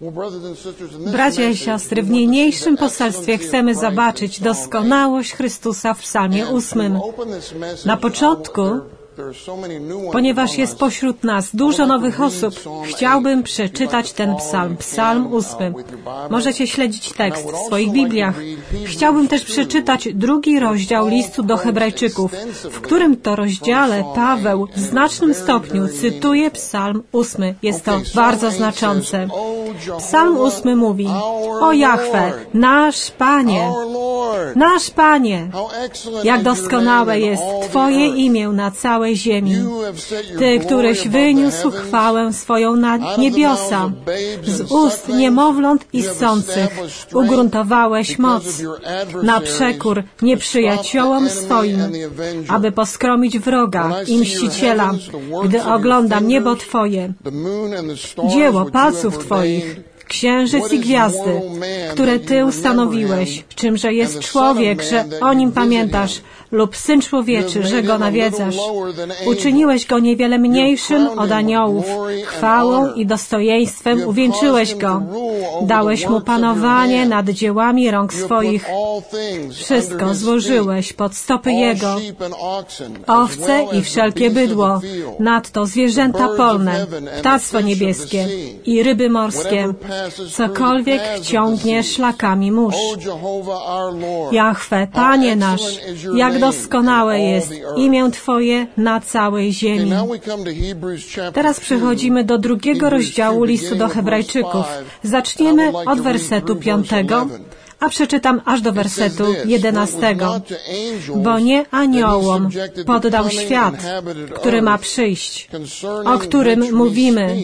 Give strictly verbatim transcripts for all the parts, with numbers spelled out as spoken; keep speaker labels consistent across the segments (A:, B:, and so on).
A: Bracia i siostry, w niniejszym poselstwie chcemy zobaczyć doskonałość Chrystusa w psalmie ósmym. Na początku, ponieważ jest pośród nas dużo nowych osób, chciałbym przeczytać ten psalm, psalm ósmy. Możecie śledzić tekst w swoich Bibliach. Chciałbym też przeczytać drugi rozdział listu do Hebrajczyków, w którym to rozdziale Paweł w znacznym stopniu cytuje psalm ósmy. Jest to bardzo znaczące. Psalm ósmy mówi: O Jahwe, nasz Panie, nasz Panie, jak doskonałe jest Twoje imię na całej ziemi. Ty, któreś wyniósł chwałę swoją na niebiosa, z ust niemowląt i ssących ugruntowałeś moc na przekór nieprzyjaciołom swoim, aby poskromić wroga i mściciela, gdy oglądam niebo Twoje, dzieło palców Twoich, księżyc i gwiazdy, które Ty ustanowiłeś. Czymże jest człowiek, że o nim pamiętasz, lub syn człowieczy, że go nawiedzasz. Uczyniłeś go niewiele mniejszym od aniołów. Chwałą i dostojeństwem uwieńczyłeś go. Dałeś mu panowanie nad dziełami rąk swoich. Wszystko złożyłeś pod stopy jego. Owce i wszelkie bydło, nadto zwierzęta polne, ptactwo niebieskie i ryby morskie, cokolwiek ciągnie szlakami mórz. Jahwe, Panie nasz, jak doskonałe jest imię Twoje na całej ziemi. Teraz przechodzimy do drugiego rozdziału listu do Hebrajczyków. Zaczniemy od wersetu piątego, a przeczytam aż do wersetu jedenastego. Bo nie aniołom poddał świat, który ma przyjść, o którym mówimy.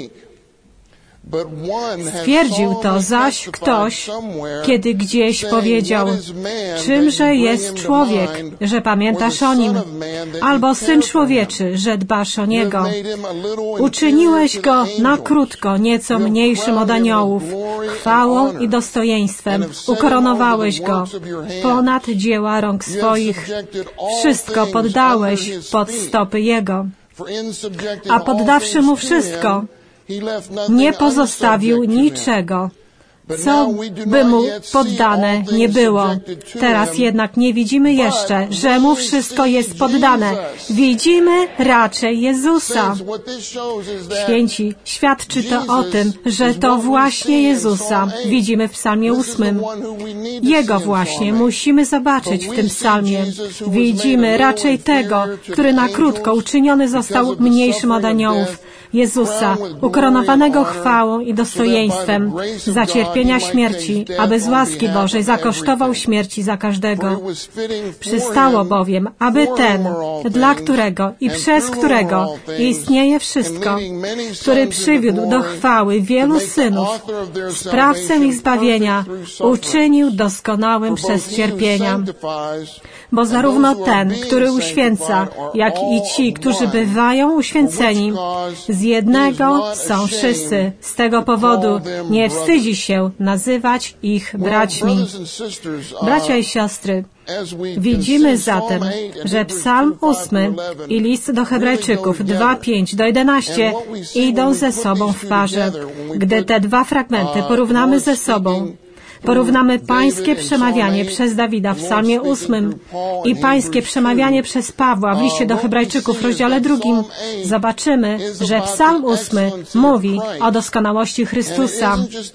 A: Stwierdził to zaś ktoś, kiedy gdzieś powiedział: czymże jest człowiek, że pamiętasz o nim, albo syn człowieczy, że dbasz o niego. Uczyniłeś go na krótko nieco mniejszym od aniołów, chwałą i dostojeństwem ukoronowałeś go ponad dzieła rąk swoich. Wszystko poddałeś pod stopy jego. A poddawszy mu wszystko, nie pozostawił niczego, co by mu poddane nie było. Teraz jednak nie widzimy jeszcze, że mu wszystko jest poddane. Widzimy raczej Jezusa. Święci, świadczy to o tym, że to właśnie Jezusa widzimy w psalmie ósmym. Jego właśnie musimy zobaczyć w tym psalmie. Widzimy raczej tego, który na krótko uczyniony został mniejszym od aniołów. Jezusa, ukoronowanego chwałą i dostojeństwem za cierpienia śmierci, aby z łaski Bożej zakosztował śmierci za każdego. Przystało bowiem, aby ten, dla którego i przez którego istnieje wszystko, który przywiódł do chwały wielu synów, sprawcę ich zbawienia, uczynił doskonałym przez cierpienia. Bo zarówno ten, który uświęca, jak i ci, którzy bywają uświęceni, z jednego są wszyscy. Z tego powodu nie wstydzi się nazywać ich braćmi. Bracia i siostry, widzimy zatem, że psalm ósmy i list do Hebrajczyków dwa, pięć do jedenastu idą ze sobą w parze. Gdy te dwa fragmenty porównamy ze sobą, porównamy pańskie przemawianie przez Dawida w psalmie ósmym i pańskie przemawianie przez Pawła w liście do Hebrajczyków w rozdziale drugim, zobaczymy, że psalm ósmy mówi o doskonałości Chrystusa.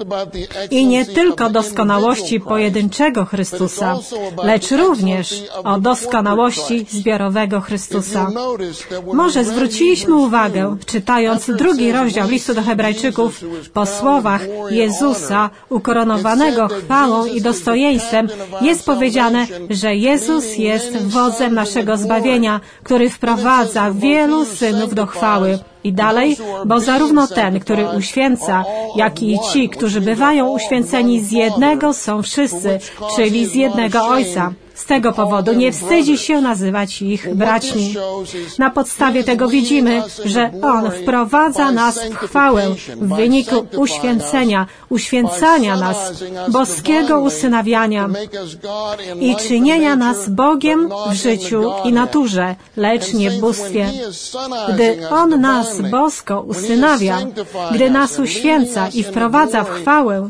A: I nie tylko doskonałości pojedynczego Chrystusa, lecz również o doskonałości zbiorowego Chrystusa. Może zwróciliśmy uwagę, czytając drugi rozdział listu do Hebrajczyków, po słowach Jezusa ukoronowanego chwałą i dostojeństwem jest powiedziane, że Jezus jest wodzem naszego zbawienia, który wprowadza wielu synów do chwały. I dalej, bo zarówno ten, który uświęca, jak i ci, którzy bywają uświęceni z jednego są wszyscy, czyli z jednego Ojca. Z tego powodu nie wstydzi się nazywać ich braćmi. Na podstawie tego widzimy, że On wprowadza nas w chwałę w wyniku uświęcenia, uświęcania nas, boskiego usynawiania i czynienia nas Bogiem w życiu i naturze, lecz nie w bóstwie. Gdy On nas bosko usynawia, gdy nas uświęca i wprowadza w chwałę,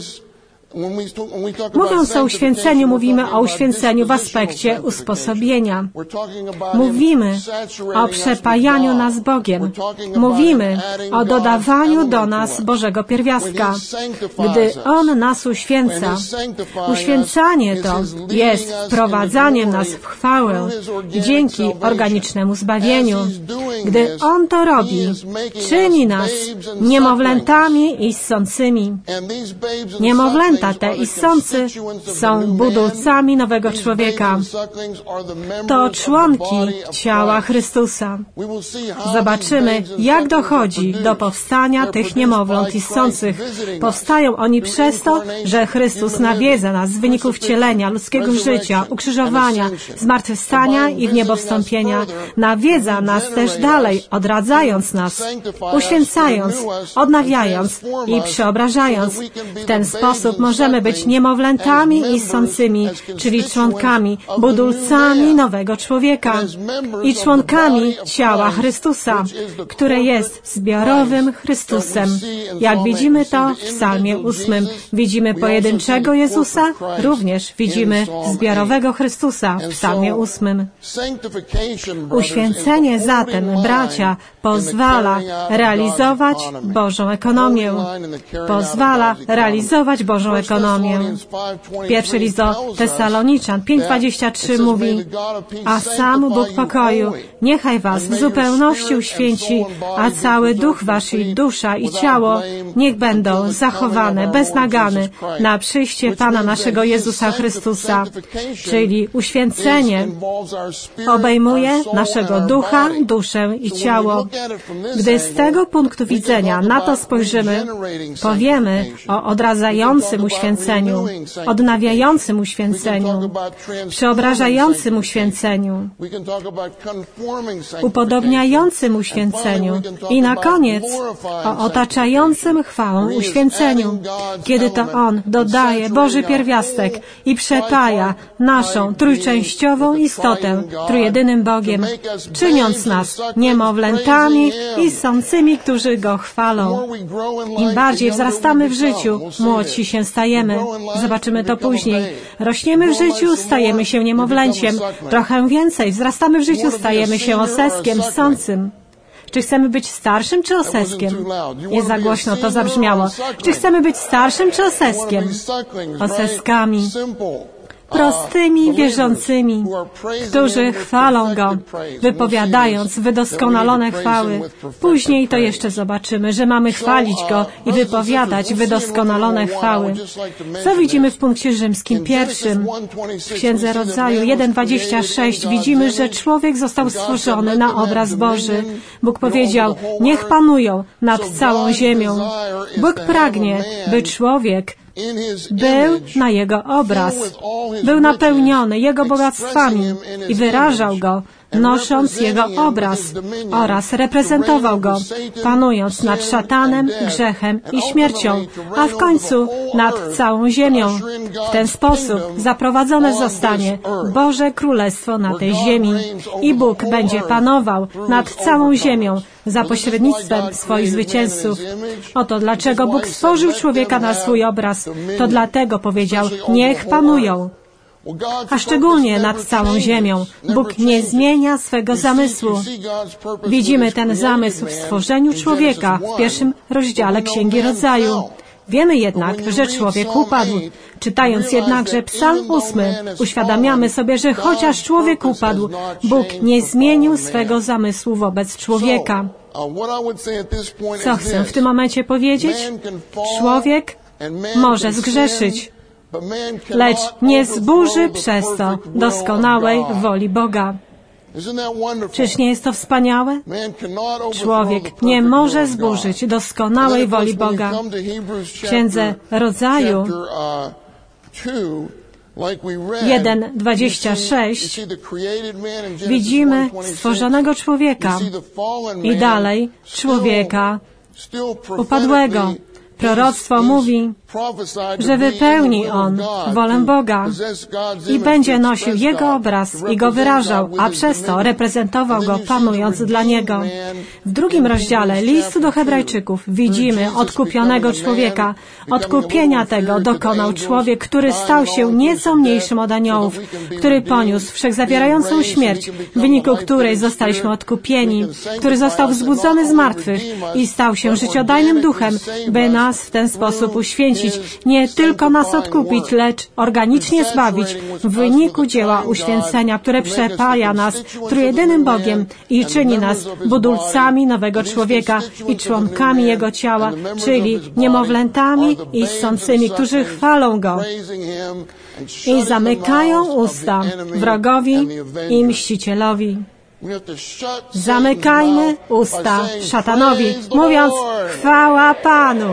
A: mówiąc o uświęceniu, mówimy o uświęceniu w aspekcie usposobienia. Mówimy o przepajaniu nas Bogiem. Mówimy o dodawaniu do nas Bożego pierwiastka. Gdy On nas uświęca, uświęcanie to jest wprowadzaniem nas w chwałę dzięki organicznemu zbawieniu. Gdy On to robi, czyni nas niemowlętami i ssącymi. Niemowlęta te i ssący są budulcami nowego człowieka. To członki ciała Chrystusa. Zobaczymy, jak dochodzi do powstania tych niemowląt i ssących. Powstają oni przez to, że Chrystus nawiedza nas w wyniku wcielenia, ludzkiego życia, ukrzyżowania, zmartwychwstania i w niebo wstąpienia. Nawiedza nas też dalej, odradzając nas, uświęcając, odnawiając i przeobrażając. W ten sposób możemy być niemowlętami i ssącymi, czyli członkami, budulcami nowego człowieka i członkami ciała Chrystusa, które jest zbiorowym Chrystusem. Jak widzimy to w psalmie ósmym. Widzimy pojedynczego Jezusa, również widzimy zbiorowego Chrystusa w psalmie ósmym. Uświęcenie zatem, bracia, pozwala realizować Bożą ekonomię. Pozwala realizować Bożą ekonomię. Pierwszy list do Tesaloniczan pięć dwadzieścia trzy mówi: a sam Bóg pokoju niechaj was w zupełności uświęci, a cały duch wasz i dusza i ciało niech będą zachowane bez nagany na przyjście Pana naszego Jezusa Chrystusa. Czyli uświęcenie obejmuje naszego ducha, duszę i ciało. Gdy z tego punktu widzenia na to spojrzymy, powiemy o odradzającym uświęceniu, odnawiającym uświęceniu, przeobrażającym uświęceniu, upodobniającym uświęceniu i na koniec o otaczającym chwałą uświęceniu, kiedy to On dodaje Boży pierwiastek i przepaja naszą trójczęściową istotę trójjedynym Bogiem, czyniąc nas niemowlętami i ssącymi, którzy Go chwalą. Im bardziej wzrastamy w życiu, młodsi się stajemy. Zobaczymy to później. Rośniemy w życiu, stajemy się niemowlęciem. Trochę więcej, wzrastamy w życiu, stajemy się oseskiem, ssącym. Czy chcemy być starszym czy oseskiem? Nie za głośno to zabrzmiało. Czy chcemy być starszym czy oseskiem? Oseskami. Prostymi wierzącymi, którzy chwalą Go, wypowiadając wydoskonalone chwały. Później to jeszcze zobaczymy, że mamy chwalić Go i wypowiadać wydoskonalone chwały. Co widzimy w punkcie rzymskim pierwszym? W Księdze Rodzaju jeden dwadzieścia sześć widzimy, że człowiek został stworzony na obraz Boży. Bóg powiedział: niech panują nad całą ziemią. Bóg pragnie, by człowiek był na Jego obraz, był napełniony Jego bogactwami i wyrażał Go, nosząc Jego obraz oraz reprezentował Go, panując nad szatanem, grzechem i śmiercią, a w końcu nad całą ziemią. W ten sposób zaprowadzone zostanie Boże Królestwo na tej ziemi i Bóg będzie panował nad całą ziemią za pośrednictwem swoich zwycięzców. Oto dlaczego Bóg stworzył człowieka na swój obraz. To dlatego powiedział: niech panują. A szczególnie nad całą ziemią. Bóg nie zmienia swego zamysłu. Widzimy ten zamysł w stworzeniu człowieka w pierwszym rozdziale Księgi Rodzaju. Wiemy jednak, że człowiek upadł. Czytając jednakże Psalm ósmy, uświadamiamy sobie, że chociaż człowiek upadł, Bóg nie zmienił swego zamysłu wobec człowieka. Co chcę w tym momencie powiedzieć? Człowiek może zgrzeszyć, lecz nie zburzy przez to doskonałej woli Boga. Czyż nie jest to wspaniałe? Człowiek nie może zburzyć doskonałej woli Boga. W Księdze Rodzaju jeden dwadzieścia sześć widzimy stworzonego człowieka i dalej człowieka upadłego. Proroctwo mówi, że wypełni on wolę Boga i będzie nosił Jego obraz i go wyrażał, a przez to reprezentował go, panując dla Niego. W drugim rozdziale listu do Hebrajczyków widzimy odkupionego człowieka. Odkupienia tego dokonał człowiek, który stał się nieco mniejszym od aniołów, który poniósł wszechzawierającą śmierć, w wyniku której zostaliśmy odkupieni, który został wzbudzony z martwych i stał się życiodajnym duchem, by nas w ten sposób uświęcić, nie tylko nas odkupić, lecz organicznie zbawić w wyniku dzieła uświęcenia, które przepaja nas trójjedynym Bogiem i czyni nas budulcami nowego człowieka i członkami Jego ciała, czyli niemowlętami i ssącymi, którzy chwalą Go i zamykają usta wrogowi i mścicielowi. Zamykajmy usta szatanowi, mówiąc chwała Panu.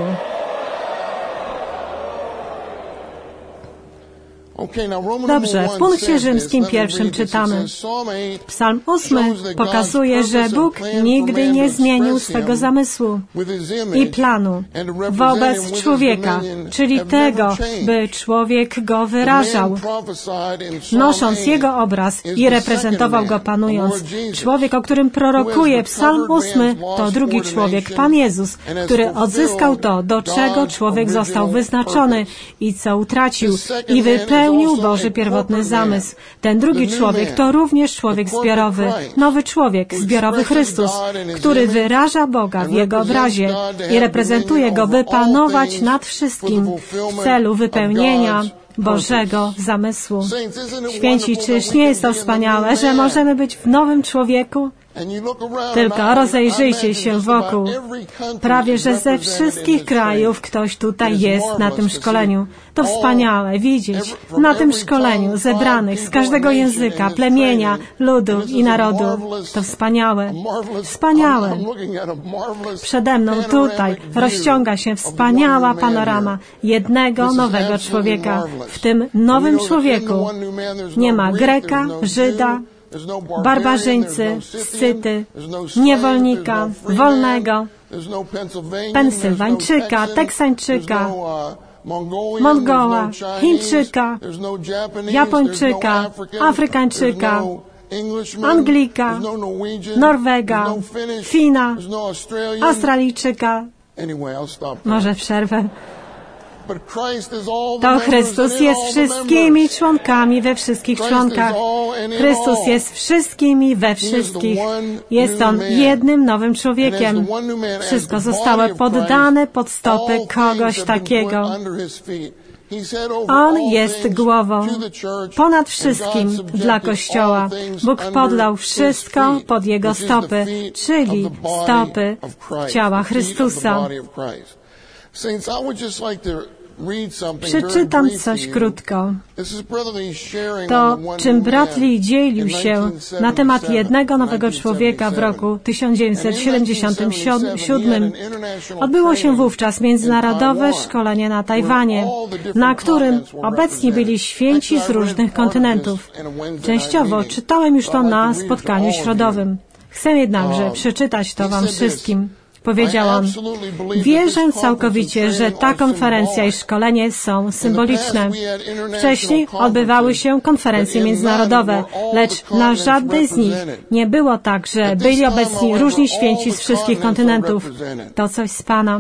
A: Dobrze, w punkcie rzymskim pierwszym czytamy. Psalm ósmy pokazuje, że Bóg nigdy nie zmienił swego zamysłu i planu wobec człowieka, czyli tego, by człowiek go wyrażał, nosząc jego obraz i reprezentował go panując. Człowiek, o którym prorokuje Psalm ósmy, to drugi człowiek, Pan Jezus, który odzyskał to, do czego człowiek został wyznaczony i co utracił i wypełnił Boży pierwotny zamysł. Ten drugi człowiek to również człowiek zbiorowy, nowy człowiek, zbiorowy Chrystus, który wyraża Boga w Jego obrazie i reprezentuje Go, by panować nad wszystkim w celu wypełnienia Bożego zamysłu. Święci, czyż nie jest to wspaniałe, że możemy być w nowym człowieku? Tylko rozejrzyjcie się wokół. Prawie, że ze wszystkich krajów ktoś tutaj jest na tym szkoleniu. To wspaniałe widzieć na tym szkoleniu zebranych z każdego języka, plemienia, ludu i narodu. To wspaniałe. Wspaniałe. Przede mną tutaj rozciąga się wspaniała panorama jednego nowego człowieka. W tym nowym człowieku nie ma Greka, Żyda, barbarzyńcy, Scyty, niewolnika, wolnego, Pensylwańczyka, Teksańczyka, Mongoła, Chińczyka, Japończyka, Afrykańczyka, Anglika, Norwega, Fina, Australijczyka. Może przerwę. To Chrystus jest wszystkimi członkami we wszystkich członkach. Chrystus jest wszystkimi we wszystkich. Jest On jednym nowym człowiekiem. Wszystko zostało poddane pod stopy kogoś takiego. On jest głową ponad wszystkim dla Kościoła. Bóg podlał wszystko pod Jego stopy, czyli stopy ciała Chrystusa. Przeczytam coś krótko. To, czym brat Lee dzielił się na temat jednego nowego człowieka w roku tysiąc dziewięćset siedemdziesiątym siódmym. Odbyło się wówczas międzynarodowe szkolenie na Tajwanie, na którym obecni byli święci z różnych kontynentów. Częściowo czytałem już to na spotkaniu środowym. Chcę jednakże przeczytać to Wam wszystkim. Powiedział on, wierzę całkowicie, że ta konferencja i szkolenie są symboliczne. Wcześniej odbywały się konferencje międzynarodowe, lecz na żadnej z nich nie było tak, że byli obecni różni święci z wszystkich kontynentów. To coś z Pana.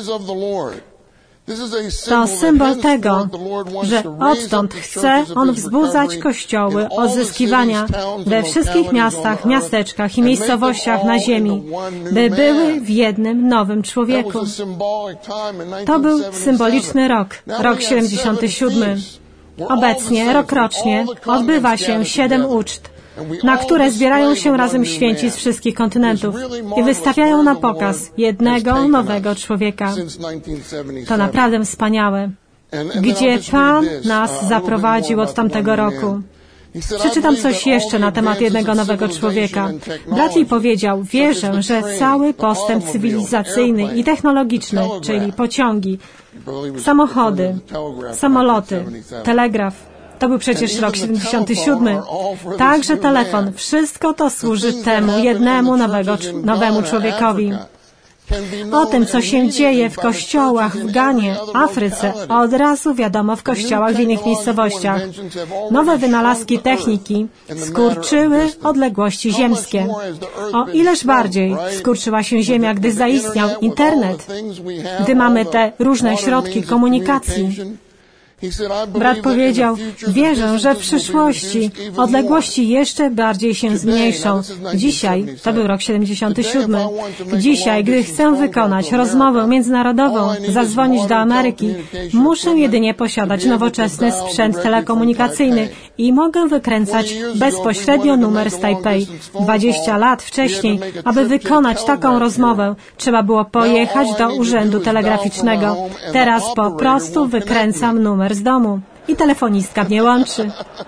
A: To symbol tego, że odtąd chce On wzbudzać kościoły odzyskiwania we wszystkich miastach, miasteczkach i miejscowościach na ziemi, by były w jednym nowym człowieku. To był symboliczny rok, rok siedemdziesiąty siódmy. Obecnie, rokrocznie, odbywa się siedem uczt, na które zbierają się razem święci z wszystkich kontynentów i wystawiają na pokaz jednego nowego człowieka. To naprawdę wspaniałe, gdzie Pan nas zaprowadził od tamtego roku. Przeczytam coś jeszcze na temat jednego nowego człowieka. Brat Lee powiedział, wierzę, że cały postęp cywilizacyjny i technologiczny, czyli pociągi, samochody, samoloty, telegraf, To był przecież rok siedemdziesiąty siódmy. Także telefon. Wszystko to służy temu jednemu nowego, nowemu człowiekowi. O tym, co się dzieje w kościołach w Ganie, Afryce, od razu wiadomo w kościołach w innych miejscowościach. Nowe wynalazki techniki skurczyły odległości ziemskie. O ileż bardziej skurczyła się ziemia, gdy zaistniał internet, gdy mamy te różne środki komunikacji. Brat powiedział, wierzę, że w przyszłości odległości jeszcze bardziej się zmniejszą. Dzisiaj, to był rok siedemdziesiąty siódmy, dzisiaj, gdy chcę wykonać rozmowę międzynarodową, zadzwonić do Ameryki, muszę jedynie posiadać nowoczesny sprzęt telekomunikacyjny i mogę wykręcać bezpośrednio numer z Tajpej. dwadzieścia lat wcześniej, aby wykonać taką rozmowę, trzeba było pojechać do urzędu telegraficznego. Teraz po prostu wykręcam numer z domu i telefonistka mnie łączy.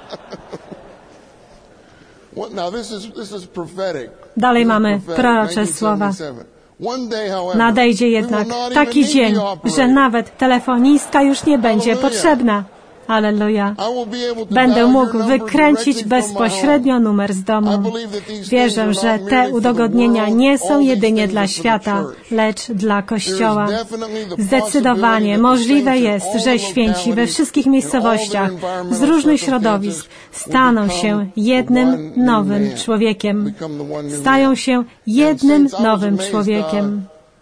A: Dalej mamy prorocze słowa. Nadejdzie jednak taki dzień, że nawet telefonistka już nie będzie potrzebna. Alleluja. Będę mógł wykręcić bezpośrednio numer z domu. Wierzę, że te udogodnienia nie są jedynie dla świata, lecz dla Kościoła. Zdecydowanie możliwe jest, że święci we wszystkich miejscowościach z różnych środowisk staną się jednym nowym człowiekiem. Stają się jednym nowym człowiekiem.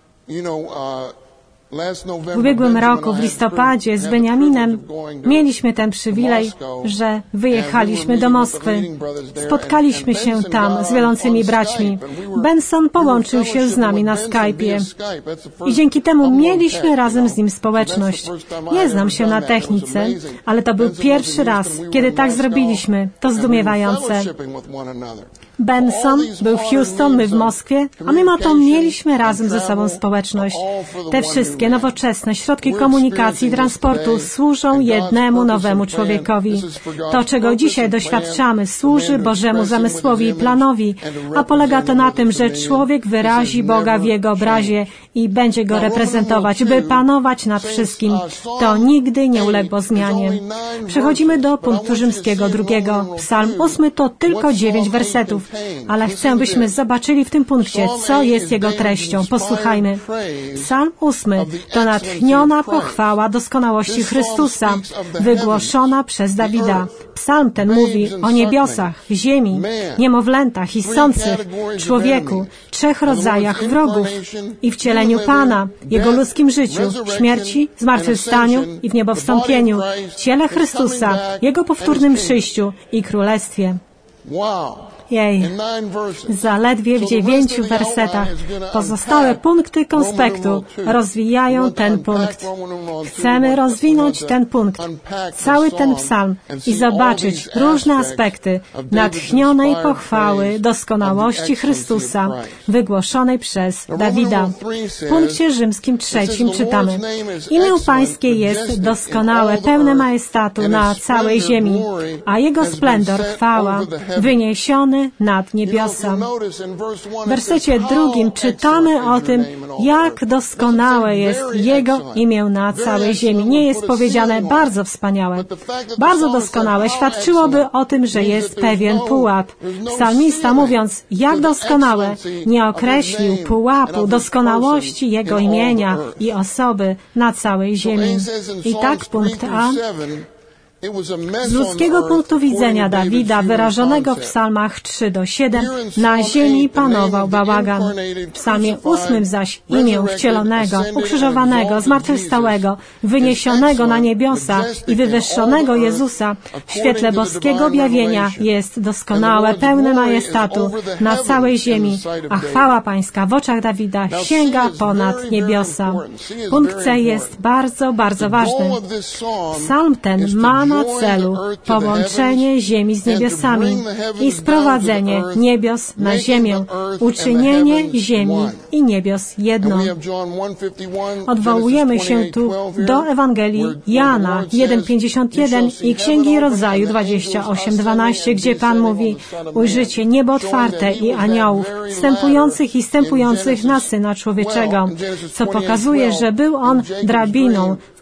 A: W ubiegłym roku, w listopadzie, z Beniaminem mieliśmy ten przywilej, że wyjechaliśmy do Moskwy. Spotkaliśmy się tam z wiodącymi braćmi. Benson połączył się z nami na Skype'ie i dzięki temu mieliśmy razem z nim społeczność. Nie znam się na technice, ale to był pierwszy raz, kiedy tak zrobiliśmy. To zdumiewające. Benson był w Houston, my w Moskwie, a mimo to mieliśmy razem ze sobą społeczność. Te wszystkie nowoczesne środki komunikacji i transportu służą jednemu nowemu człowiekowi. To, czego dzisiaj doświadczamy, służy Bożemu zamysłowi i planowi, a polega to na tym, że człowiek wyrazi Boga w jego obrazie i będzie go reprezentować, by panować nad wszystkim. To nigdy nie uległo zmianie. Przechodzimy do punktu rzymskiego drugiego. Psalm ósmy to tylko dziewięć wersetów, ale chcę, byśmy zobaczyli w tym punkcie, co jest jego treścią. Posłuchajmy. Psalm ósmy to natchniona pochwała doskonałości Chrystusa, wygłoszona przez Dawida. Psalm ten mówi o niebiosach, ziemi, niemowlętach i sących, człowieku, trzech rodzajach wrogów i wcieleniu Pana, Jego ludzkim życiu, śmierci, zmartwychwstaniu i w niebowstąpieniu, ciele Chrystusa, Jego powtórnym przyjściu i królestwie. Jej, zaledwie w dziewięciu wersetach pozostałe punkty konspektu rozwijają ten punkt. Chcemy rozwinąć ten punkt, cały ten psalm i zobaczyć różne aspekty natchnionej pochwały doskonałości Chrystusa, wygłoszonej przez Dawida. W punkcie rzymskim trzecim czytamy: Imię Pańskie jest doskonałe, pełne majestatu na całej ziemi, a Jego splendor, chwała, wyniesiony nad niebiosa. W wersecie drugim czytamy o tym, jak doskonałe jest Jego imię na całej ziemi. Nie jest powiedziane bardzo wspaniałe, bardzo doskonałe. Świadczyłoby o tym, że jest pewien pułap. Psalmista, mówiąc, jak doskonałe, nie określił pułapu doskonałości Jego imienia i osoby na całej ziemi. I tak punkt A. Z ludzkiego punktu widzenia Dawida, wyrażonego w psalmach trzy do siedem, na ziemi panował bałagan. W psalmie ósmym zaś imię wcielonego, ukrzyżowanego, zmartwychwstałego, wyniesionego na niebiosa i wywyższonego Jezusa w świetle boskiego objawienia jest doskonałe, pełne majestatu na całej ziemi, a chwała Pańska w oczach Dawida sięga ponad niebiosa. Punkt C jest bardzo, bardzo ważny. Psalm ten ma na celu połączenie ziemi z niebiosami i sprowadzenie niebios na ziemię, uczynienie ziemi i niebios jedno. Odwołujemy się tu do Ewangelii Jana jeden pięćdziesiąt jeden i Księgi Rodzaju dwadzieścia osiem dwanaście, gdzie Pan mówi: ujrzycie niebo otwarte i aniołów, wstępujących i wstępujących na Syna Człowieczego, co pokazuje, że był On drabiną w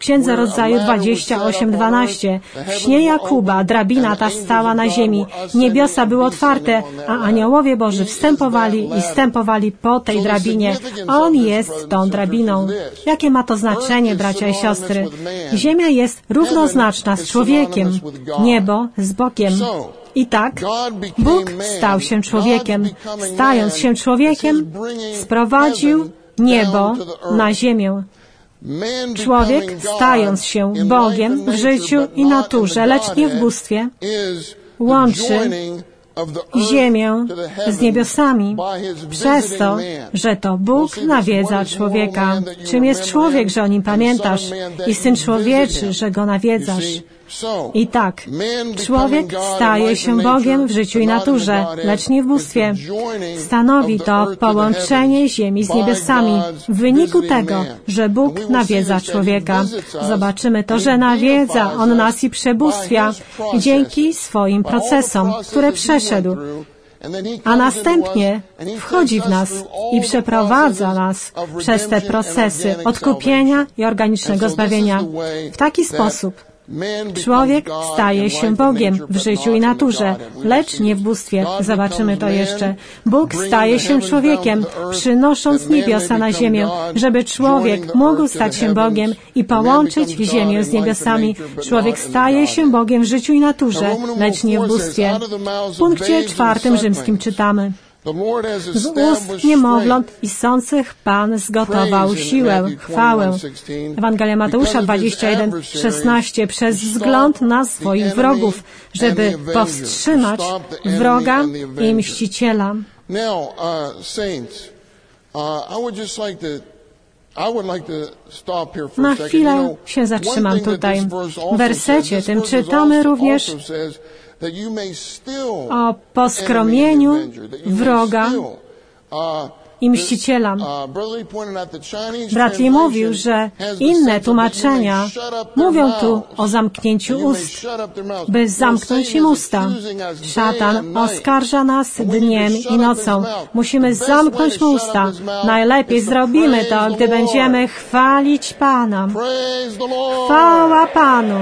A: Księdze Rodzaju dwadzieścia osiem dwanaście. W śnie Jakuba drabina ta stała na ziemi. Niebiosa były otwarte, a aniołowie Boży wstępowali i wstępowali po tej drabinie. On jest tą drabiną. Jakie ma to znaczenie, bracia i siostry? Ziemia jest równoznaczna z człowiekiem, niebo z Bogiem. I tak Bóg stał się człowiekiem. Stając się człowiekiem, sprowadził niebo na ziemię. Człowiek, stając się Bogiem w życiu i naturze, lecz nie w bóstwie, łączy ziemię z niebiosami przez to, że to Bóg nawiedza człowieka. Czym jest człowiek, że o nim pamiętasz? I Syn Człowieczy, że go nawiedzasz. I tak, człowiek staje się Bogiem w życiu i naturze, lecz nie w bóstwie. Stanowi to połączenie ziemi z niebiosami w wyniku tego, że Bóg nawiedza człowieka. Zobaczymy to, że nawiedza On nas i przebóstwia dzięki swoim procesom, które przeszedł. A następnie wchodzi w nas i przeprowadza nas przez te procesy odkupienia i organicznego zbawienia. W taki sposób człowiek staje się Bogiem w życiu i naturze, lecz nie w bóstwie. Zobaczymy to jeszcze. Bóg staje się człowiekiem, przynosząc niebiosa na ziemię, żeby człowiek mógł stać się Bogiem i połączyć ziemię z niebiosami. Człowiek staje się Bogiem w życiu i naturze, lecz nie w bóstwie. W punkcie czwartym rzymskim czytamy: z ust niemowląt i sących Pan zgotował siłę, chwałę. Ewangelia Mateusza dwadzieścia jeden szesnaście. Przez wzgląd na swoich wrogów, żeby powstrzymać wroga i mściciela. Na chwilę się zatrzymam tutaj. W wersecie tym czytamy również o poskromieniu wroga i mściciela. Brat Lee mówił, że inne tłumaczenia mówią tu o zamknięciu ust, by zamknąć im usta. Szatan oskarża nas dniem i nocą. Musimy zamknąć mu usta. Najlepiej zrobimy to, gdy będziemy chwalić Pana. Chwała Panu.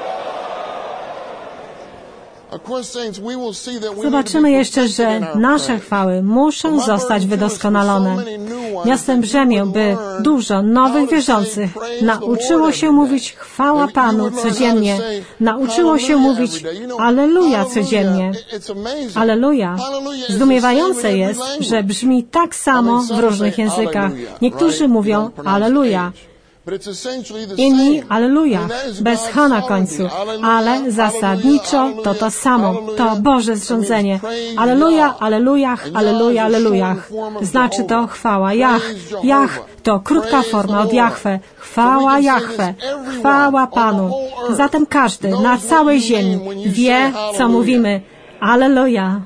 A: Zobaczymy jeszcze, że nasze chwały muszą zostać wydoskonalone. Miastem brzemię, by dużo nowych wierzących nauczyło się mówić chwała Panu codziennie. Nauczyło się mówić Alleluja codziennie. Alleluja. Zdumiewające jest, że brzmi tak samo w różnych językach. Niektórzy mówią Alleluja. Inni Alleluja, bez H na końcu, ale zasadniczo to to samo, to Boże zrządzenie. Alleluja, Allelujach, Alleluja, Allelujach. Znaczy to chwała Jach. Jach to krótka forma od Jahwe. Chwała Jahwe, chwała Panu. Zatem każdy na całej ziemi wie, co mówimy. Alleluja.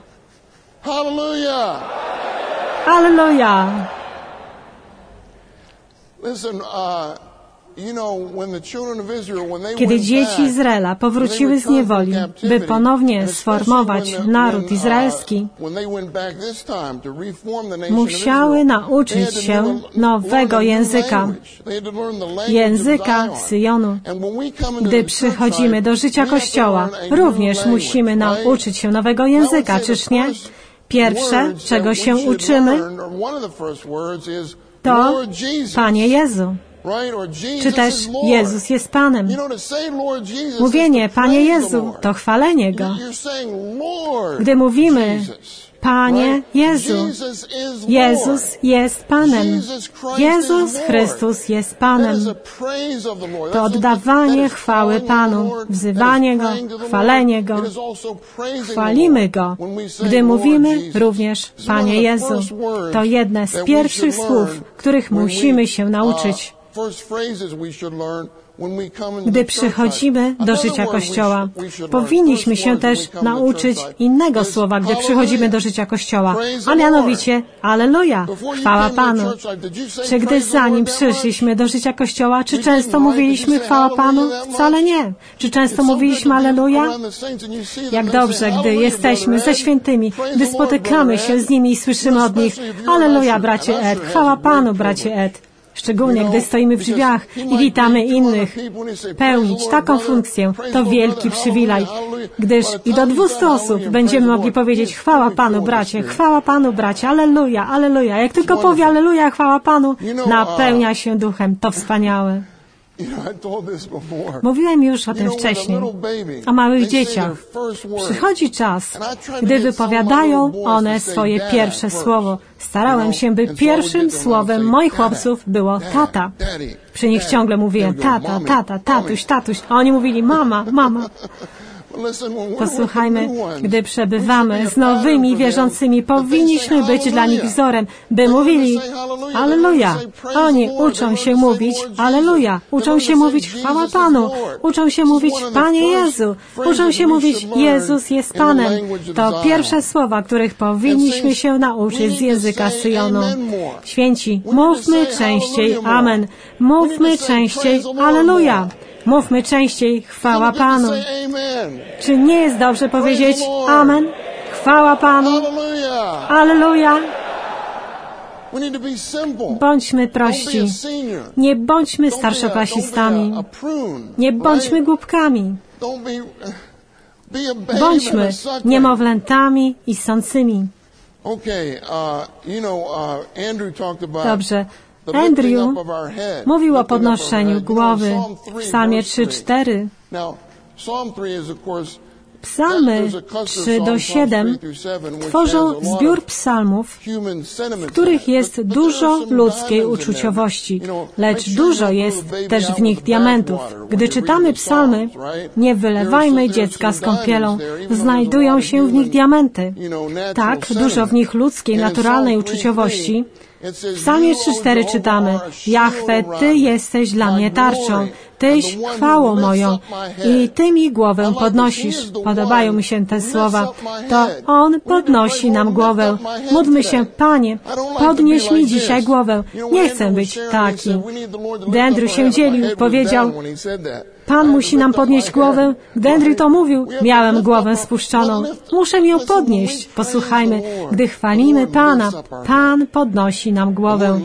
A: Alleluja. Kiedy dzieci Izraela powróciły z niewoli, by ponownie sformować naród izraelski, musiały nauczyć się nowego języka, języka Syjonu. Gdy przychodzimy do życia Kościoła, również musimy nauczyć się nowego języka, czyż nie? Pierwsze, czego się uczymy, to Panie Jezu. Czy też Jezus jest Panem. Mówienie Panie Jezu to chwalenie Go. Gdy mówimy Panie Jezu, Jezus jest Panem. Jezus Chrystus jest Panem. To oddawanie chwały Panu, wzywanie Go, chwalenie Go. Chwalimy Go, gdy mówimy również Panie Jezu. To jedne z pierwszych słów, których musimy się nauczyć, gdy przychodzimy do życia Kościoła. Powinniśmy się też nauczyć innego słowa, gdy przychodzimy do życia Kościoła, a mianowicie Alleluja, chwała Panu. Czy gdy zanim przyszliśmy do życia Kościoła, czy często mówiliśmy chwała Panu? Wcale nie. Czy często mówiliśmy Alleluja? Jak dobrze, gdy jesteśmy ze świętymi, gdy spotykamy się z nimi i słyszymy od nich Alleluja, bracie Ed, chwała Panu, bracie Ed. szczególnie gdy stoimy w drzwiach i witamy innych. Pełnić taką funkcję to wielki przywilej, gdyż i do dwustu osób będziemy mogli powiedzieć chwała Panu, bracie, chwała Panu, bracie, alleluja, alleluja. Jak tylko powie alleluja, chwała Panu, napełnia się duchem. To wspaniałe. Mówiłem już o tym wcześniej, o małych dzieciach. Przychodzi czas, gdy wypowiadają one swoje pierwsze słowo. Starałem się, by pierwszym słowem moich chłopców było tata. Przy nich ciągle mówiłem tata, tata, tatuś, tatuś. A oni mówili mama, mama. Posłuchajmy, gdy przebywamy z nowymi wierzącymi, powinniśmy być dla nich wzorem, by mówili alleluja. Oni uczą się mówić alleluja. Uczą się mówić chwała Panu. Uczą się mówić Panie Jezu. Uczą się mówić Jezus jest Panem. To pierwsze słowa, których powinniśmy się nauczyć z języka Syjonu. Święci, mówmy częściej amen. Mówmy częściej alleluja. Mówmy częściej chwała Panu. Czy nie jest dobrze powiedzieć amen? Chwała Panu. Alleluja. Bądźmy prości. Nie bądźmy starszoklasistami. Nie bądźmy głupkami. Bądźmy niemowlętami i sącymi. Dobrze. Andrew mówił o podnoszeniu głowy w Psalmie trzy cztery. Psalmy trzy do siedem tworzą zbiór psalmów, w których jest dużo ludzkiej uczuciowości, lecz dużo jest też w nich diamentów. Gdy czytamy psalmy, nie wylewajmy dziecka z kąpielą, znajdują się w nich diamenty. Tak, dużo w nich ludzkiej, naturalnej uczuciowości. W Psalmie trzy cztery czytamy: Jahwe, Ty jesteś dla mnie tarczą, Tyś chwałą moją i Ty mi głowę podnosisz. Podobają mi się te słowa. To On podnosi nam głowę. Módlmy się: Panie, podnieś mi dzisiaj głowę. Nie chcę być taki. Gdy Andrew się dzielił, powiedział: Pan musi nam podnieść głowę. Gdy Andrew to mówił, miałem głowę spuszczoną. Muszę ją podnieść. Posłuchajmy, gdy chwalimy Pana, Pan podnosi nam głowę.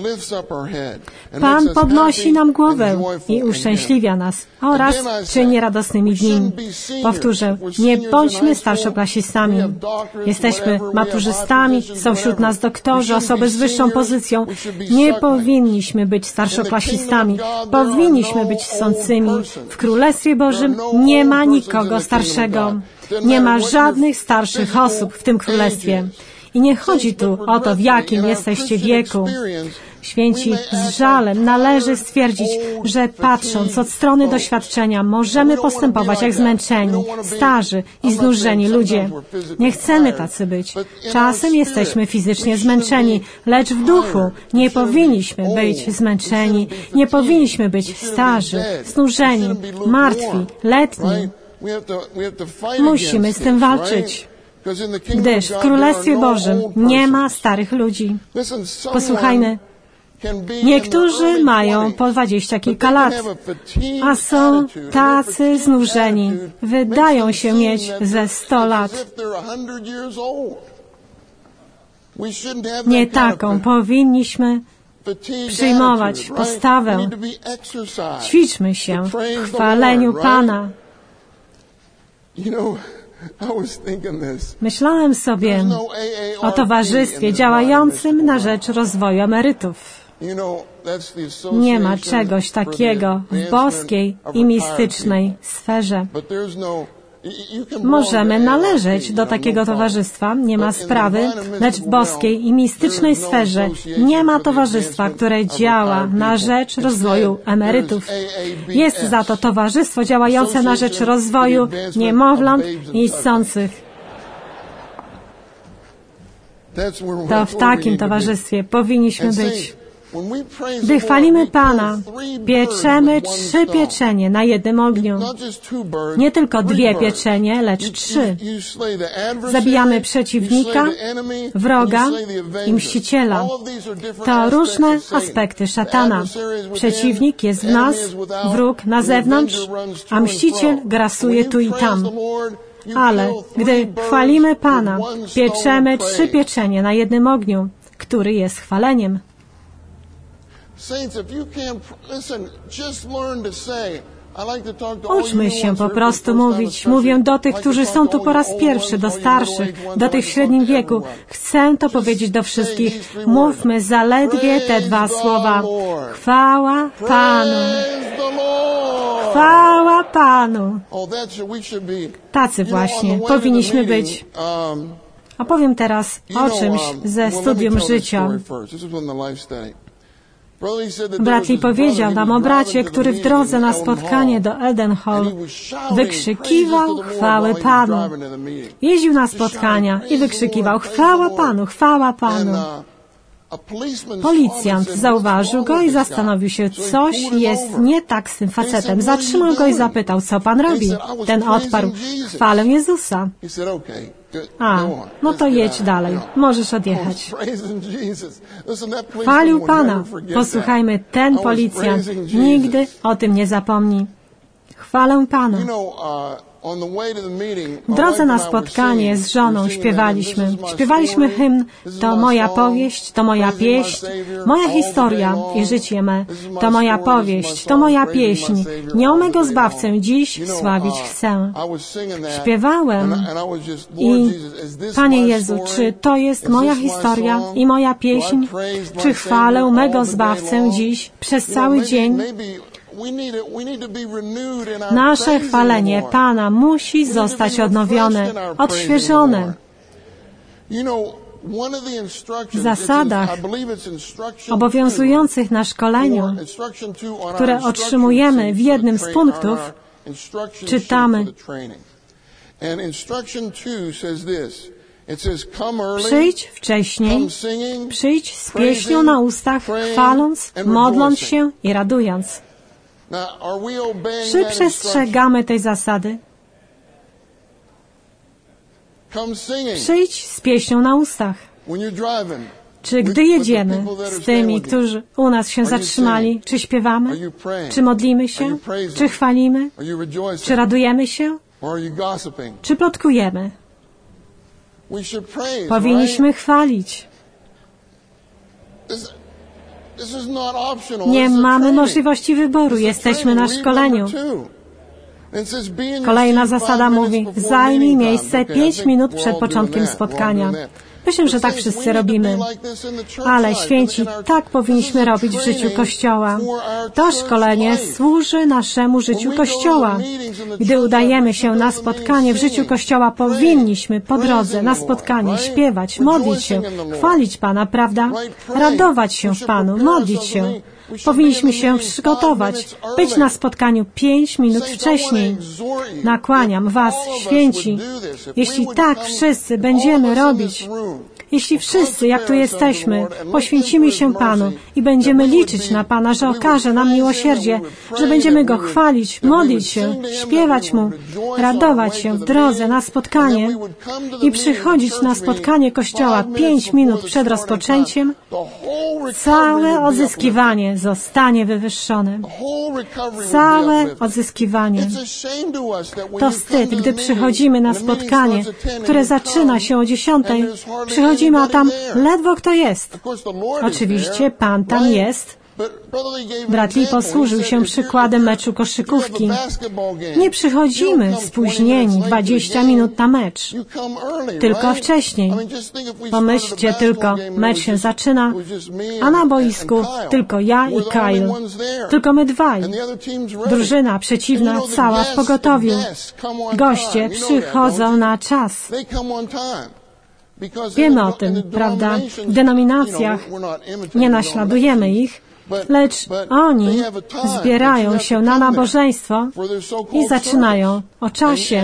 A: Pan podnosi nam głowę i uszczęśliwia nas oraz czyni radosnymi dni. Powtórzę, nie bądźmy starszoklasistami. Jesteśmy maturzystami, są wśród nas doktorzy, osoby z wyższą pozycją. Nie powinniśmy być starszoklasistami. Powinniśmy być sącymi. W Królestwie Bożym nie ma nikogo starszego. Nie ma żadnych starszych osób w tym Królestwie. I nie chodzi tu o to, w jakim jesteście wieku. Święci, z żalem należy stwierdzić, że patrząc od strony doświadczenia możemy postępować jak zmęczeni, starzy i znużeni ludzie. Nie chcemy tacy być. Czasem jesteśmy fizycznie zmęczeni, lecz w duchu nie powinniśmy być zmęczeni, nie powinniśmy być starzy, znużeni, martwi, letni. Musimy z tym walczyć, gdyż w Królestwie Bożym nie ma starych ludzi. Posłuchajmy. Niektórzy mają po dwadzieścia kilka lat, a są tacy znużeni. Wydają się mieć ze sto lat. Nie taką powinniśmy przyjmować postawę. Ćwiczmy się w chwaleniu Pana. Myślałem sobie o towarzystwie działającym na rzecz rozwoju emerytów. Nie ma czegoś takiego w boskiej i mistycznej sferze. Możemy należeć do takiego towarzystwa, nie ma sprawy, lecz w boskiej i mistycznej sferze nie ma towarzystwa, które działa na rzecz rozwoju emerytów. Jest za to towarzystwo działające na rzecz rozwoju niemowląt i sących. To w takim towarzystwie powinniśmy być. Gdy chwalimy Pana, pieczemy trzy pieczenie na jednym ogniu. Nie tylko dwie pieczenie, lecz trzy. Zabijamy przeciwnika, wroga i mściciela. To różne aspekty szatana. Przeciwnik jest w nas, wróg na zewnątrz, a mściciel grasuje tu i tam. Ale gdy chwalimy Pana, pieczemy trzy pieczenie na jednym ogniu, który jest chwaleniem. Uczmy się po prostu mówić. Mówię do tych, którzy są tu po raz pierwszy, do starszych, do tych w średnim wieku. Chcę to powiedzieć do wszystkich. Mówmy zaledwie te dwa słowa. Chwała Panu. Chwała Panu. Tacy właśnie powinniśmy być. Opowiem teraz o czymś ze studium życia. Bradley powiedział nam o bracie, który w drodze na spotkanie do Eden Hall wykrzykiwał chwały Panu. Jeździł na spotkania i wykrzykiwał chwała Panu, chwała Panu. Policjant zauważył go i zastanowił się, coś jest nie tak z tym facetem. Zatrzymał go i zapytał, co pan robi? Ten odparł, chwalę Jezusa. A, no to jedź dalej. Możesz odjechać. Chwalił Pana. Posłuchajmy, ten policjant nigdy o tym nie zapomni. Chwalę Pana. W drodze na spotkanie z żoną śpiewaliśmy. Śpiewaliśmy hymn To moja powieść, to moja pieśń, moja historia i życie me. To moja powieść, to moja pieśń. Nią mego Zbawcę dziś sławić chcę. Śpiewałem i Panie Jezu, czy to jest moja historia i moja pieśń? Czy chwalę mego Zbawcę dziś przez cały dzień? Nasze chwalenie Pana musi zostać odnowione, odświeżone. W zasadach obowiązujących na szkoleniu, które otrzymujemy w jednym z punktów, czytamy: przyjdź wcześniej, przyjdź z pieśnią na ustach, chwaląc, modląc się i radując. Czy przestrzegamy tej zasady? Przyjdź z pieśnią na ustach. Czy gdy jedziemy z tymi, którzy u nas się zatrzymali, czy śpiewamy? Czy modlimy się? Czy chwalimy? Czy radujemy się? Czy plotkujemy? Powinniśmy chwalić. Nie mamy możliwości wyboru. Jesteśmy na szkoleniu. Kolejna zasada mówi, zajmij miejsce pięć minut przed początkiem spotkania. Myślę, że tak wszyscy robimy. Ale święci, tak powinniśmy robić w życiu Kościoła. To szkolenie służy naszemu życiu Kościoła. Gdy udajemy się na spotkanie w życiu Kościoła, powinniśmy po drodze na spotkanie śpiewać, modlić się, chwalić Pana, prawda? Radować się w Panu, modlić się. Powinniśmy się przygotować, być na spotkaniu pięć minut wcześniej. Nakłaniam Was, święci, jeśli tak wszyscy będziemy robić, jeśli wszyscy, jak tu jesteśmy, poświęcimy się Panu i będziemy liczyć na Pana, że okaże nam miłosierdzie, że będziemy Go chwalić, modlić się, śpiewać Mu, radować się w drodze na spotkanie i przychodzić na spotkanie Kościoła pięć minut przed rozpoczęciem, całe odzyskiwanie zostanie wywyższone. Całe odzyskiwanie. To wstyd, gdy przychodzimy na spotkanie, które zaczyna się o dziesiątej, przychodzimy, a tam ledwo kto jest. Oczywiście Pan tam jest. Bradley posłużył się przykładem meczu koszykówki. Nie przychodzimy spóźnieni dwadzieścia minut na mecz, tylko wcześniej. Pomyślcie tylko, mecz się zaczyna, a na boisku tylko ja i Kyle. Tylko my dwaj. Drużyna przeciwna cała w pogotowiu. Goście przychodzą na czas. Wiemy o tym, prawda? W denominacjach nie naśladujemy ich, lecz oni zbierają się na nabożeństwo i zaczynają o czasie.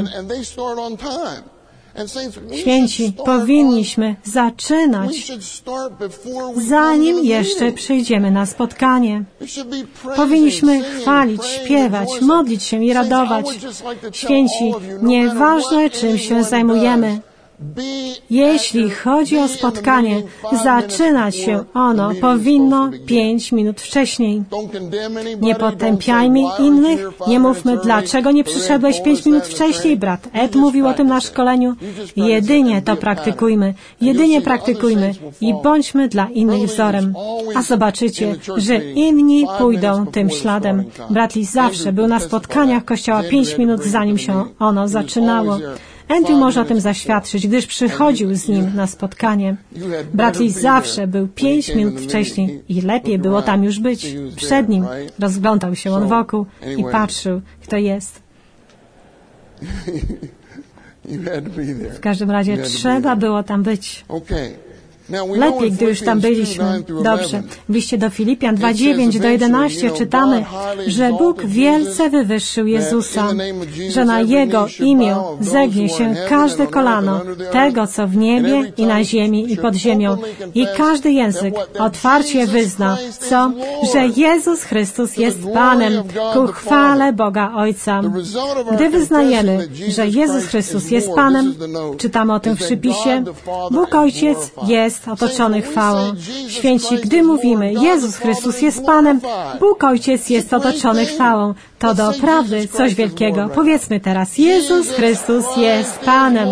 A: Święci, powinniśmy zaczynać, zanim jeszcze przyjdziemy na spotkanie. Powinniśmy chwalić, śpiewać, modlić się i radować. Święci, nieważne czym się zajmujemy, Jeśli chodzi o spotkanie, zaczynać się ono powinno pięć minut wcześniej. Nie potępiajmy innych, nie mówmy, dlaczego nie przyszedłeś pięć minut wcześniej. Brat Ed mówił o tym na szkoleniu. Jedynie to praktykujmy, jedynie praktykujmy i bądźmy dla innych wzorem. A zobaczycie, że inni pójdą tym śladem. Brat Lee zawsze był na spotkaniach Kościoła pięć minut, zanim się ono zaczynało. Andrew może o tym zaświadczyć, gdyż przychodził z nim na spotkanie. Brat Lee zawsze był pięć minut wcześniej i lepiej było tam już być. Przed nim rozglądał się on wokół i patrzył, kto jest. W każdym razie trzeba było tam być. Lepiej, gdy już tam byliśmy. Dobrze. W liście do Filipian dwa, dziewięć do jedenastu czytamy, że Bóg wielce wywyższył Jezusa, że na Jego imię zegnie się każde kolano, tego, co w niebie i na ziemi i pod ziemią, i każdy język otwarcie wyzna, co? Że Jezus Chrystus jest Panem, ku chwale Boga Ojca. Gdy wyznajemy, że Jezus Chrystus jest Panem, czytamy o tym w przypisie, Bóg Ojciec jest otoczony chwałą. Święci, gdy mówimy, Jezus Chrystus jest Panem, Bóg Ojciec jest otoczony chwałą. To doprawdy coś wielkiego. Powiedzmy teraz, Jezus Chrystus jest Panem.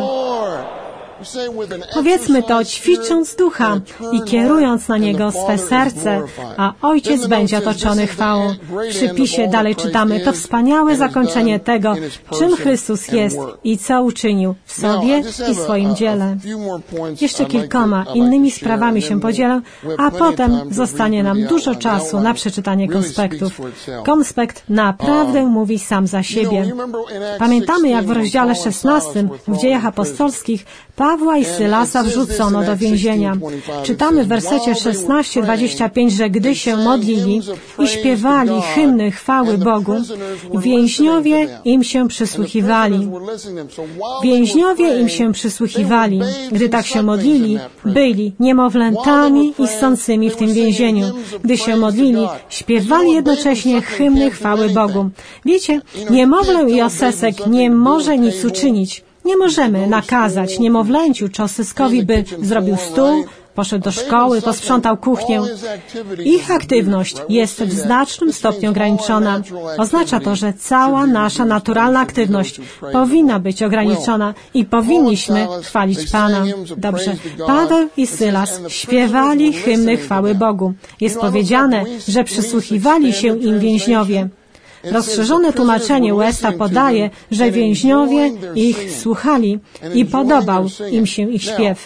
A: Powiedzmy to, ćwicząc ducha i kierując na Niego swe serce, a Ojciec będzie otoczony chwałą. W przypisie dalej czytamy, to wspaniałe zakończenie tego, czym Chrystus jest i co uczynił w sobie i swoim dziele. Jeszcze kilkoma innymi sprawami się podzielę, a potem zostanie nam dużo czasu na przeczytanie konspektów. Konspekt naprawdę mówi sam za siebie. Pamiętamy, jak w rozdziale szesnastym w Dziejach Apostolskich Pawła i Sylasa wrzucono do więzienia. Czytamy w wersecie szesnaście dwadzieścia pięć, że gdy się modlili i śpiewali hymny chwały Bogu, więźniowie im się przysłuchiwali. Więźniowie im się przysłuchiwali. Gdy tak się modlili, byli niemowlętami i sącymi w tym więzieniu. Gdy się modlili, śpiewali jednocześnie hymny chwały Bogu. Wiecie, niemowlę i osesek nie może nic uczynić. Nie możemy nakazać niemowlęciu czy osyskowi, by zrobił stół, poszedł do szkoły, posprzątał kuchnię. Ich aktywność jest w znacznym stopniu ograniczona. Oznacza to, że cała nasza naturalna aktywność powinna być ograniczona i powinniśmy chwalić Pana. Dobrze. Paweł i Sylas śpiewali hymny chwały Bogu. Jest powiedziane, że przysłuchiwali się im więźniowie. Rozszerzone tłumaczenie Westa podaje, że więźniowie ich słuchali i podobał im się ich śpiew.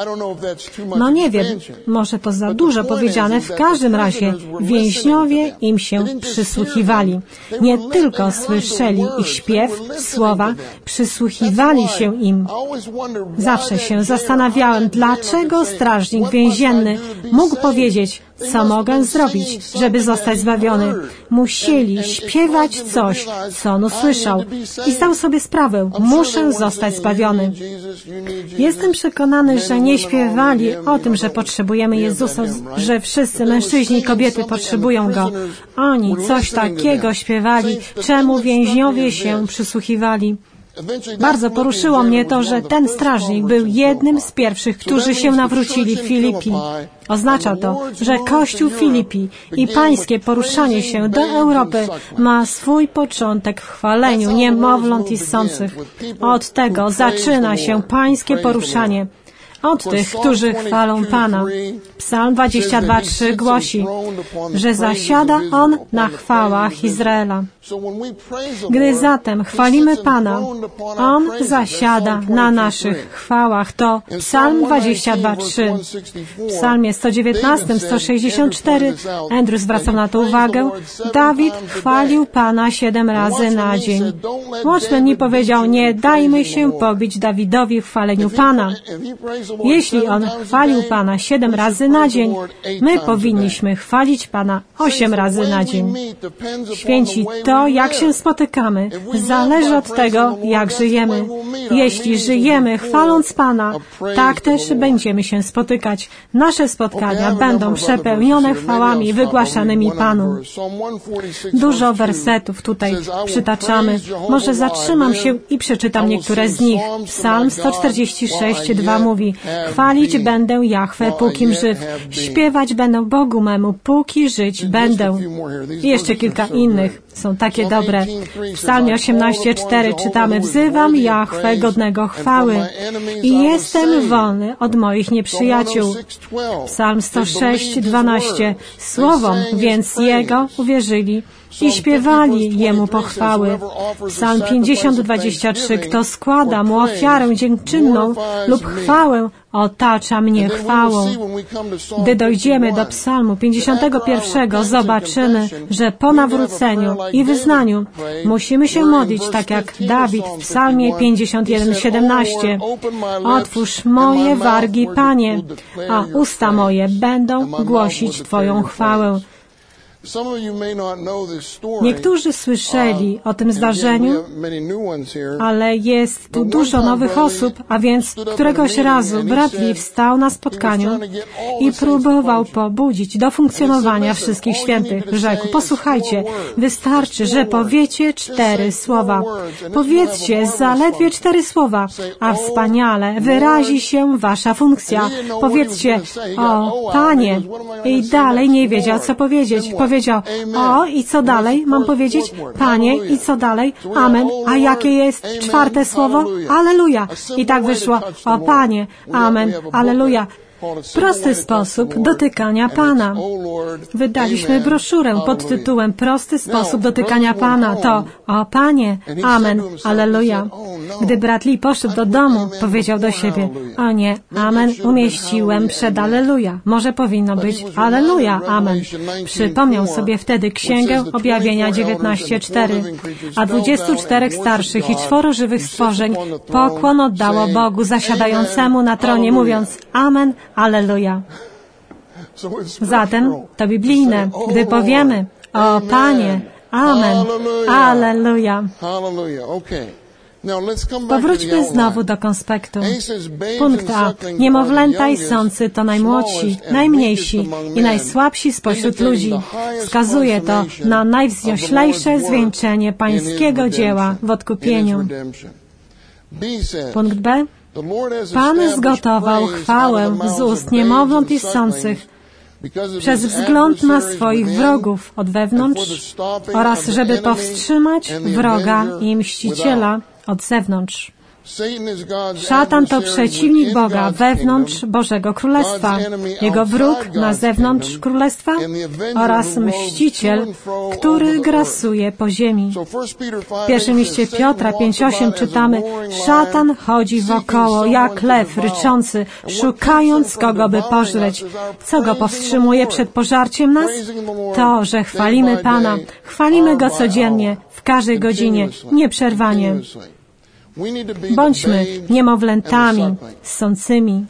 A: No nie wiem, może to za dużo powiedziane, w każdym razie więźniowie im się przysłuchiwali. Nie tylko słyszeli ich śpiew, słowa, przysłuchiwali się im. Zawsze się zastanawiałem, dlaczego strażnik więzienny mógł powiedzieć, co mogę zrobić, żeby zostać zbawiony. Musieli śpiewać coś, co on usłyszał i zdał sobie sprawę, muszę zostać zbawiony. Jestem przekonany, że nie śpiewali o tym, że potrzebujemy Jezusa, że wszyscy mężczyźni i kobiety potrzebują Go. Oni coś takiego śpiewali, czemu więźniowie się przysłuchiwali. Bardzo poruszyło mnie to, że ten strażnik był jednym z pierwszych, którzy się nawrócili w Filipi. Oznacza to, że Kościół Filipi i pańskie poruszanie się do Europy ma swój początek w chwaleniu niemowląt i sących. Od tego zaczyna się pańskie poruszanie. Od tych, którzy chwalą Pana. Psalm dwadzieścia dwa trzy głosi, że zasiada On na chwałach Izraela. Gdy zatem chwalimy Pana, On zasiada na naszych chwałach. To Psalm dwadzieścia dwa trzy. W Psalmie sto dziewiętnaście sto sześćdziesiąt cztery Andrew zwracał na to uwagę. Dawid chwalił Pana siedem razy na dzień. Watchman mi powiedział, nie dajmy się pobić Dawidowi w chwaleniu Pana. Jeśli on chwalił Pana siedem razy na dzień, my powinniśmy chwalić Pana osiem razy na dzień. Święci, to jak się spotykamy, zależy od tego, jak żyjemy. Jeśli żyjemy chwaląc Pana, tak też będziemy się spotykać. Nasze spotkania będą przepełnione chwałami wygłaszanymi Panu. Dużo wersetów tutaj przytaczamy. Może zatrzymam się i przeczytam niektóre z nich. Psalm sto czterdzieści sześć, dwa mówi: chwalić będę Jahwe, pókim żyw. Śpiewać będę Bogu memu, póki żyć będę. I jeszcze kilka innych są takie dobre. W Psalmie osiemnaście, cztery czytamy: wzywam Jahwe godnego chwały i jestem wolny od moich nieprzyjaciół. Psalm sto sześć, dwanaście. Słowom więc Jego uwierzyli i śpiewali Jemu pochwały. Psalm pięćdziesiąt, dwadzieścia trzy. Kto składa Mu ofiarę dziękczynną lub chwałę, otacza mnie chwałą. Gdy dojdziemy do Psalmu pięćdziesiątego pierwszego, zobaczymy, że po nawróceniu i wyznaniu musimy się modlić tak jak Dawid w Psalmie pięćdziesiąt jeden, siedemnaście. Otwórz moje wargi, Panie, a usta moje będą głosić Twoją chwałę. Niektórzy słyszeli o tym zdarzeniu, ale jest tu dużo nowych osób, a więc któregoś razu brat Lee wstał na spotkaniu i próbował pobudzić do funkcjonowania wszystkich świętych. Rzekł: posłuchajcie, wystarczy, że powiecie cztery słowa. Powiedzcie zaledwie cztery słowa, a wspaniale wyrazi się wasza funkcja. Powiedzcie: o Panie, i dalej nie wiedział, co powiedzieć. Powiedział: o, i co dalej mam powiedzieć? Panie, i co dalej? Amen. A jakie jest czwarte słowo? Alleluja. I tak wyszło: o Panie, amen, alleluja. Prosty sposób dotykania Pana. Wydaliśmy broszurę pod tytułem Prosty sposób dotykania Pana. To: o Panie, amen, alleluja. Gdy brat Lee poszedł do domu, powiedział do siebie: o nie, amen umieściłem przed alleluja. Może powinno być alleluja, amen. Przypomniał sobie wtedy Księgę Objawienia dziewiętnaście, cztery. A dwudziestu czterech starszych i czworo żywych stworzeń pokłon oddało Bogu zasiadającemu na tronie, mówiąc: amen, alleluja. Zatem to biblijne, gdy powiemy: o Panie, amen, alleluja. Powróćmy znowu do konspektu. Punkt A. Niemowlęta i sący to najmłodsi, najmniejsi i najsłabsi spośród ludzi. Wskazuje to na najwznioślejsze zwieńczenie pańskiego dzieła w odkupieniu. Punkt B. Pan zgotował chwałę z ust niemowląt i sących przez wzgląd na swoich wrogów od wewnątrz oraz żeby powstrzymać wroga i mściciela od zewnątrz. Szatan to przeciwnik Boga wewnątrz Bożego Królestwa, jego wróg na zewnątrz Królestwa oraz mściciel, który grasuje po ziemi. W pierwszym liście Piotra pięć, osiem czytamy: szatan chodzi wokoło jak lew ryczący, szukając kogo by pożreć. Co go powstrzymuje przed pożarciem nas? To, że chwalimy Pana, chwalimy Go codziennie, w każdej godzinie, nieprzerwanie. Bądźmy niemowlętami, sącymi.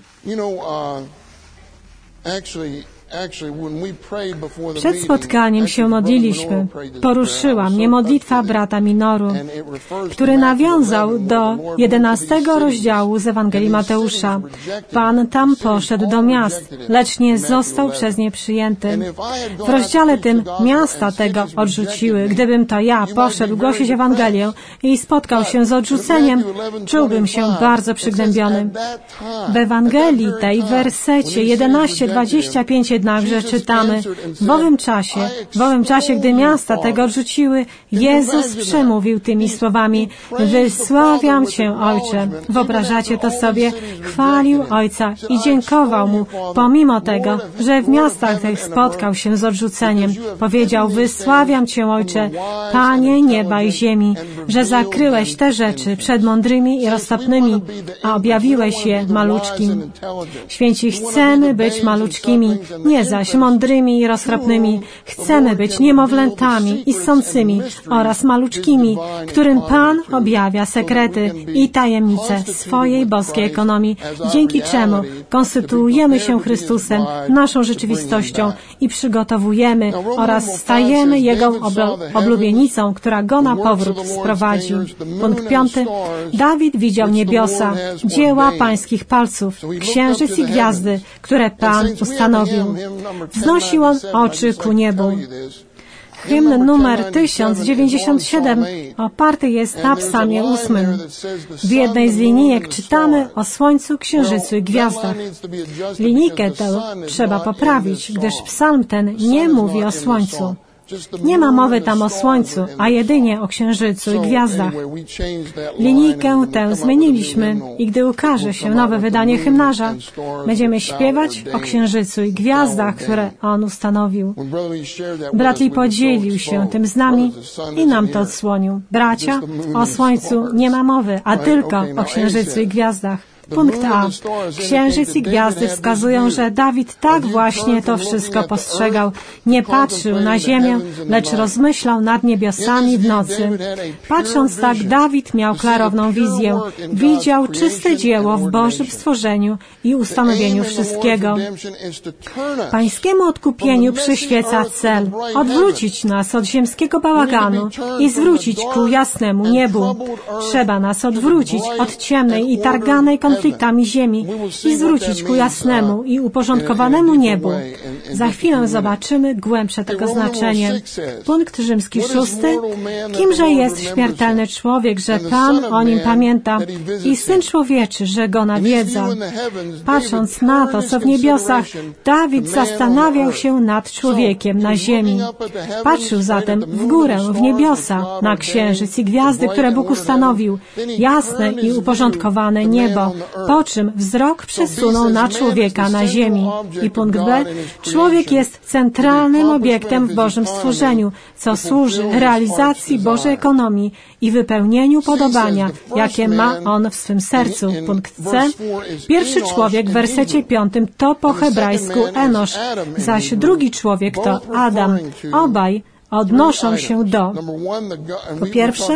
A: Przed spotkaniem się modliliśmy. Poruszyła mnie modlitwa brata Minoru, który nawiązał do jedenastego rozdziału z Ewangelii Mateusza. Pan tam poszedł do miast, lecz nie został przez nie przyjęty. W rozdziale tym miasta tego odrzuciły. Gdybym to ja poszedł głosić Ewangelię i spotkał się z odrzuceniem, czułbym się bardzo przygnębiony. W Ewangelii tej, w wersecie jedenaście, dwadzieścia pięć jednakże czytamy: w owym czasie, w owym czasie, gdy miasta tego odrzuciły, Jezus przemówił tymi słowami: wysławiam Cię, Ojcze. Wyobrażacie to sobie? Chwalił Ojca i dziękował Mu, pomimo tego, że w miastach tych spotkał się z odrzuceniem. Powiedział: wysławiam Cię, Ojcze, Panie nieba i ziemi, że zakryłeś te rzeczy przed mądrymi i roztropnymi, a objawiłeś je maluczkim. Święci, chcemy być maluczkimi. nie zaś mądrymi i roztropnymi. Chcemy być niemowlętami i ssącymi oraz maluczkimi, którym Pan objawia sekrety i tajemnice swojej boskiej ekonomii, dzięki czemu konstytuujemy się Chrystusem, naszą rzeczywistością i przygotowujemy oraz stajemy Jego oblo- oblubienicą, która Go na powrót sprowadzi. Punkt piąty. Dawid widział niebiosa, dzieła pańskich palców, księżyc i gwiazdy, które Pan ustanowił. Wznosił on oczy ku niebu. Hymn numer tysiąc dziewięćdziesiąt siedem oparty jest na psalmie ósmym. W jednej z linijek czytamy o słońcu, księżycu i gwiazdach. Linijkę tę trzeba poprawić, gdyż psalm ten nie mówi o słońcu. Nie ma mowy tam o słońcu, a jedynie o księżycu i gwiazdach. Linijkę tę zmieniliśmy i gdy ukaże się nowe wydanie hymnarza, będziemy śpiewać o księżycu i gwiazdach, które on ustanowił. Brat Lee podzielił się tym z nami i nam to odsłonił. Bracia, o słońcu nie ma mowy, a tylko o księżycu i gwiazdach. Punkt A. Księżyc i gwiazdy wskazują, że Dawid tak właśnie to wszystko postrzegał. Nie patrzył na ziemię, lecz rozmyślał nad niebiosami w nocy. Patrząc tak, Dawid miał klarowną wizję. Widział czyste dzieło w Bożym stworzeniu i ustanowieniu wszystkiego. Pańskiemu odkupieniu przyświeca cel odwrócić nas od ziemskiego bałaganu i zwrócić ku jasnemu niebu. Trzeba nas odwrócić od ciemnej i targanej konfliktacji ziemi i zwrócić ku jasnemu i uporządkowanemu niebu. Za chwilę zobaczymy głębsze tego znaczenie. Punkt rzymski szósty. Kimże jest śmiertelny człowiek, że Pan o nim pamięta i Syn Człowieczy, że go nawiedza. Patrząc na to, co w niebiosach, Dawid zastanawiał się nad człowiekiem na ziemi. Patrzył zatem w górę, w niebiosa, na księżyc i gwiazdy, które Bóg ustanowił, jasne i uporządkowane niebo, po czym wzrok przesunął na człowieka na ziemi. I punkt B. Człowiek jest centralnym obiektem w Bożym stworzeniu, co służy realizacji Bożej ekonomii i wypełnieniu podobania, jakie ma on w swym sercu. Punkt C. Pierwszy człowiek w wersecie piątym to po hebrajsku Enosz, zaś drugi człowiek to Adam. Obaj odnoszą się do, po pierwsze,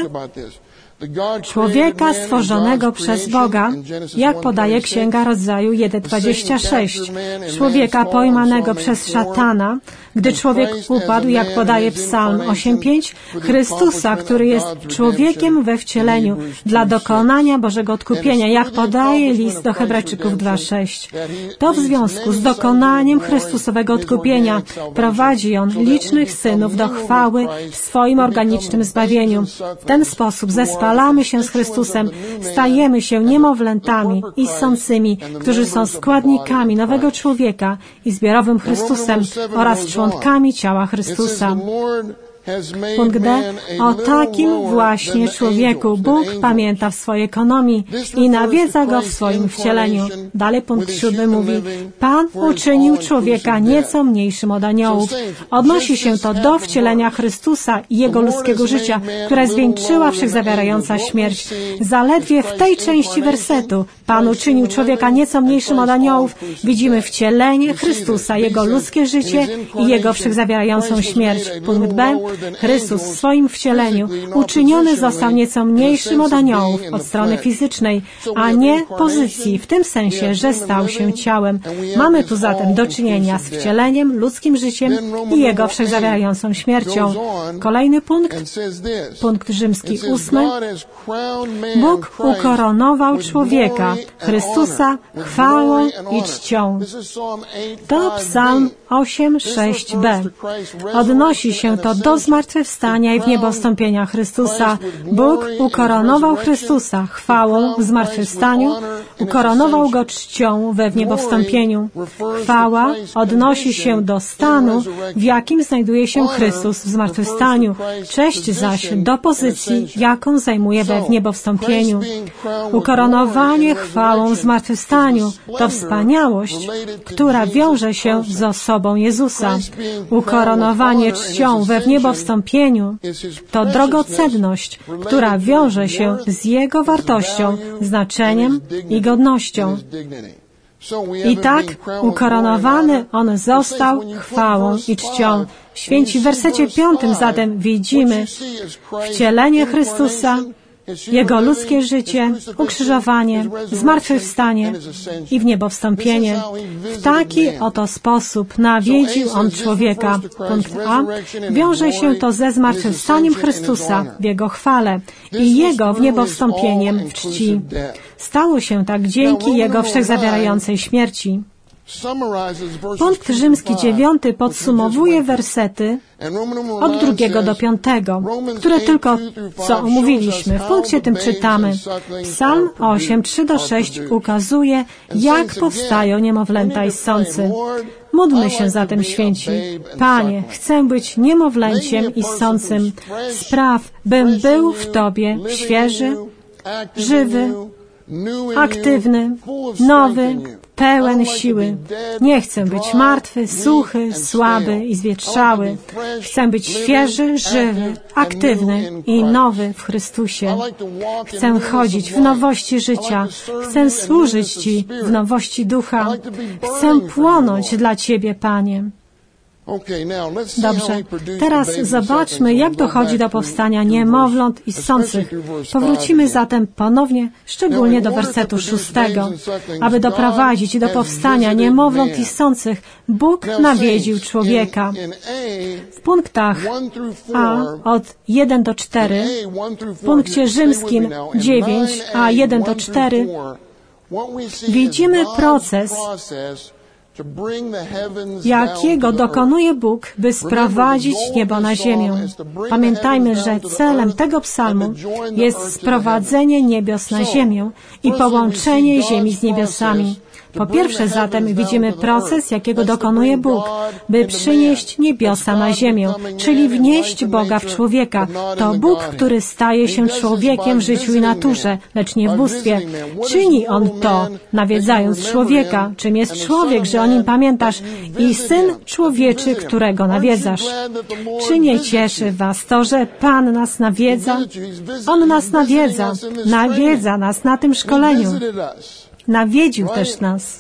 A: człowieka stworzonego przez Boga, jak podaje Księga Rodzaju jeden dwadzieścia sześć, człowieka pojmanego przez szatana, gdy człowiek upadł, jak podaje Psalm osiem pięć, Chrystusa, który jest człowiekiem we wcieleniu dla dokonania Bożego odkupienia, jak podaje list do Hebrajczyków dwa sześć. To w związku z dokonaniem Chrystusowego odkupienia prowadzi On licznych synów do chwały w swoim organicznym zbawieniu. W ten sposób zespalamy się z Chrystusem, stajemy się niemowlętami i ssącymi, którzy są składnikami nowego człowieka i zbiorowym Chrystusem oraz członkami ciała Chrystusa. Punkt D. O takim właśnie człowieku Bóg pamięta w swojej ekonomii i nawiedza go w swoim wcieleniu. Dalej punkt siódmy mówi, Pan uczynił człowieka nieco mniejszym od aniołów. Odnosi się to do wcielenia Chrystusa i Jego ludzkiego życia, które zwieńczyła wszechzawierająca śmierć. Zaledwie w tej części wersetu Pan uczynił człowieka nieco mniejszym od aniołów. Widzimy wcielenie Chrystusa, Jego ludzkie życie i Jego wszechzawierającą śmierć. Punkt B. Chrystus w swoim wcieleniu uczyniony został nieco mniejszym od aniołów od strony fizycznej, a nie pozycji, w tym sensie, że stał się ciałem. Mamy tu zatem do czynienia z wcieleniem, ludzkim życiem i Jego wszechzawierającą śmiercią. Kolejny punkt, punkt rzymski ósmy. Bóg ukoronował człowieka, Chrystusa, chwałą i czcią. To Psalm osiem sześć b. Odnosi się to do zmartwychwstania i w niebowstąpienia Chrystusa. Bóg ukoronował Chrystusa chwałą w zmartwychwstaniu, ukoronował Go czcią we wniebowstąpieniu. Chwała odnosi się do stanu, w jakim znajduje się Chrystus w zmartwychwstaniu. Cześć zaś do pozycji, jaką zajmuje we wniebowstąpieniu. Ukoronowanie chwałą w zmartwychwstaniu to wspaniałość, która wiąże się z osobą Jezusa. Ukoronowanie czcią we wniebowstąpieniu to drogocenność, która wiąże się z Jego wartością, znaczeniem i godnością. I tak ukoronowany On został chwałą i czcią. Święci w wersecie piątym zatem widzimy wcielenie Chrystusa, Jego ludzkie życie, ukrzyżowanie, zmartwychwstanie i w niebo wstąpienie. W taki oto sposób nawiedził On człowieka. Punkt A. Wiąże się to ze zmartwychwstaniem Chrystusa w Jego chwale i Jego w niebo wstąpieniem w czci. Stało się tak dzięki Jego wszechzabierającej śmierci. Punkt rzymski dziewiąty podsumowuje wersety od drugiego do piątego, które tylko co omówiliśmy. W punkcie tym czytamy: Psalm osiem, trzy do sześć ukazuje, jak powstają niemowlęta i ssący. Módlmy się zatem, święci. Panie, chcę być niemowlęciem i ssącym. Spraw, bym był w Tobie świeży, żywy, aktywny, nowy, pełen siły. Nie chcę być martwy, suchy, słaby i zwietrzały. Chcę być świeży, żywy, aktywny i nowy w Chrystusie. Chcę chodzić w nowości życia. Chcę służyć Ci w nowości ducha. Chcę płonąć dla Ciebie, Panie. Dobrze, teraz zobaczmy, jak dochodzi do powstania niemowląt i ssących. Powrócimy zatem ponownie, szczególnie do wersetu szóstego. Aby doprowadzić do powstania niemowląt i ssących, Bóg nawiedził człowieka. W punktach A od jeden do cztery, w punkcie rzymskim dziewięć, a jeden do cztery, widzimy proces, jakiego dokonuje Bóg, by sprowadzić niebo na ziemię. Pamiętajmy, że celem tego psalmu jest sprowadzenie niebios na ziemię i połączenie ziemi z niebiosami. Po pierwsze zatem widzimy proces, jakiego dokonuje Bóg, by przynieść niebiosa na ziemię, czyli wnieść Boga w człowieka. To Bóg, który staje się człowiekiem w życiu i naturze, lecz nie w bóstwie. Czyni On to, nawiedzając człowieka. Czym jest człowiek, że o nim pamiętasz? I Syn człowieczy, którego nawiedzasz. Czy nie cieszy Was to, że Pan nas nawiedza? On nas nawiedza. Nawiedza nas na tym szkoleniu. Nawiedził też nas.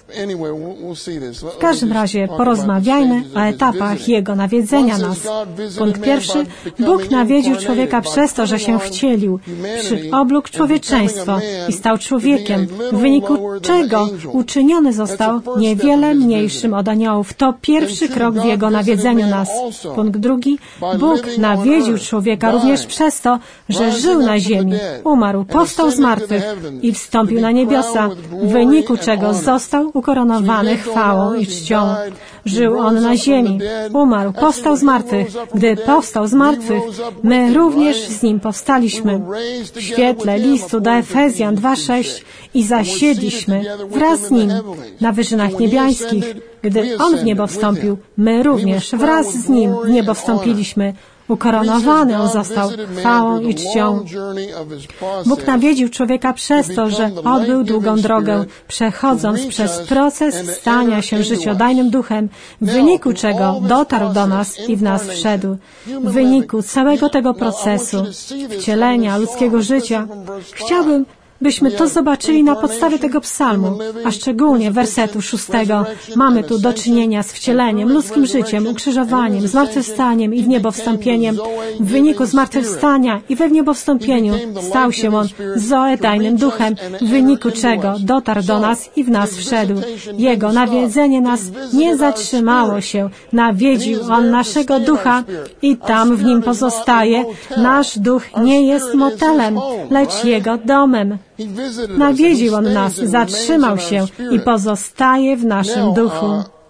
A: W każdym razie porozmawiajmy o etapach Jego nawiedzenia nas. Punkt pierwszy. Bóg nawiedził człowieka przez to, że się wcielił. Przyoblógł człowieczeństwo i stał człowiekiem, w wyniku czego uczyniony został niewiele mniejszym od aniołów. To pierwszy krok w Jego nawiedzeniu nas. Punkt drugi. Bóg nawiedził człowieka również przez to, że żył na ziemi, umarł, powstał z martwych i wstąpił na niebiosa, w wyniku czego został ukoronowany chwałą i czcią. Żył On na ziemi, umarł, powstał z martwych. Gdy powstał z martwych, my również z Nim powstaliśmy. W świetle listu do Efezjan dwa sześć i zasiedliśmy wraz z Nim na wyżynach niebiańskich. Gdy On w niebo wstąpił, my również wraz z Nim w niebo wstąpiliśmy. Ukoronowany On został chwałą i czcią. Bóg nawiedził człowieka przez to, że odbył długą drogę, przechodząc przez proces stania się życiodajnym duchem, w wyniku czego dotarł do nas i w nas wszedł. W wyniku całego tego procesu, wcielenia ludzkiego życia, chciałbym, byśmy to zobaczyli na podstawie tego psalmu, a szczególnie wersetu szóstego. Mamy tu do czynienia z wcieleniem, ludzkim życiem, ukrzyżowaniem, zmartwychwstaniem i w niebo wstąpieniem. W wyniku zmartwychwstania i we wniebowstąpieniu stał się On zoedajnym duchem, w wyniku czego dotarł do nas i w nas wszedł. Jego nawiedzenie nas nie zatrzymało się. Nawiedził On naszego ducha i tam w nim pozostaje. Nasz duch nie jest motelem, lecz Jego domem. Nawiedził On nas, zatrzymał się i pozostaje w naszym duchu.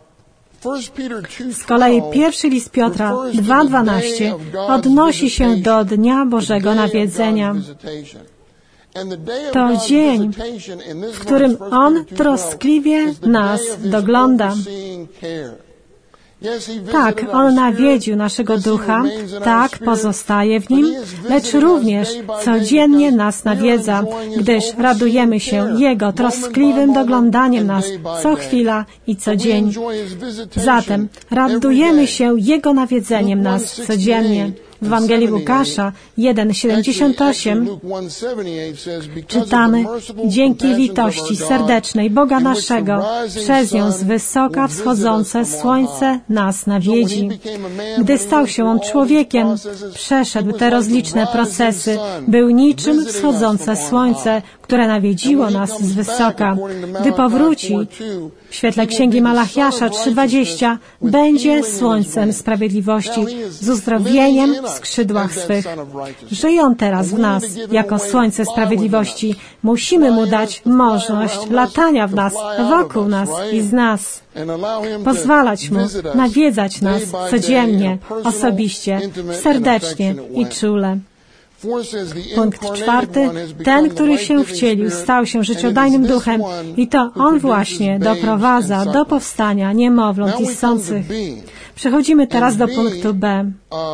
A: Z kolei pierwszy list Piotra dwa dwanaście odnosi się do Dnia Bożego Nawiedzenia. To dzień, w którym On troskliwie nas dogląda. Tak, On nawiedził naszego ducha, tak, pozostaje w nim, lecz również codziennie nas nawiedza, gdyż radujemy się Jego troskliwym doglądaniem nas co chwila i co dzień. Zatem radujemy się Jego nawiedzeniem nas codziennie. W Ewangelii Łukasza jeden siedemdziesiąt osiem czytamy: dzięki litości serdecznej Boga naszego, przez nią z wysoka wschodzące słońce nas nawiedzi. Gdy stał się On człowiekiem, przeszedł te rozliczne procesy, był niczym wschodzące słońce, które nawiedziło nas z wysoka. Gdy powróci, w świetle Księgi Malachiasza trzy dwadzieścia, będzie słońcem sprawiedliwości z uzdrowieniem w skrzydłach swych. Żyje On teraz w nas jako słońce sprawiedliwości. Musimy Mu dać możliwość latania w nas, wokół nas i z nas. Pozwalać Mu nawiedzać nas codziennie, osobiście, serdecznie i czule. Punkt czwarty. Ten, który się wcielił, stał się życiodajnym duchem i to On właśnie doprowadza do powstania niemowląt istniejących. Przechodzimy teraz do punktu B.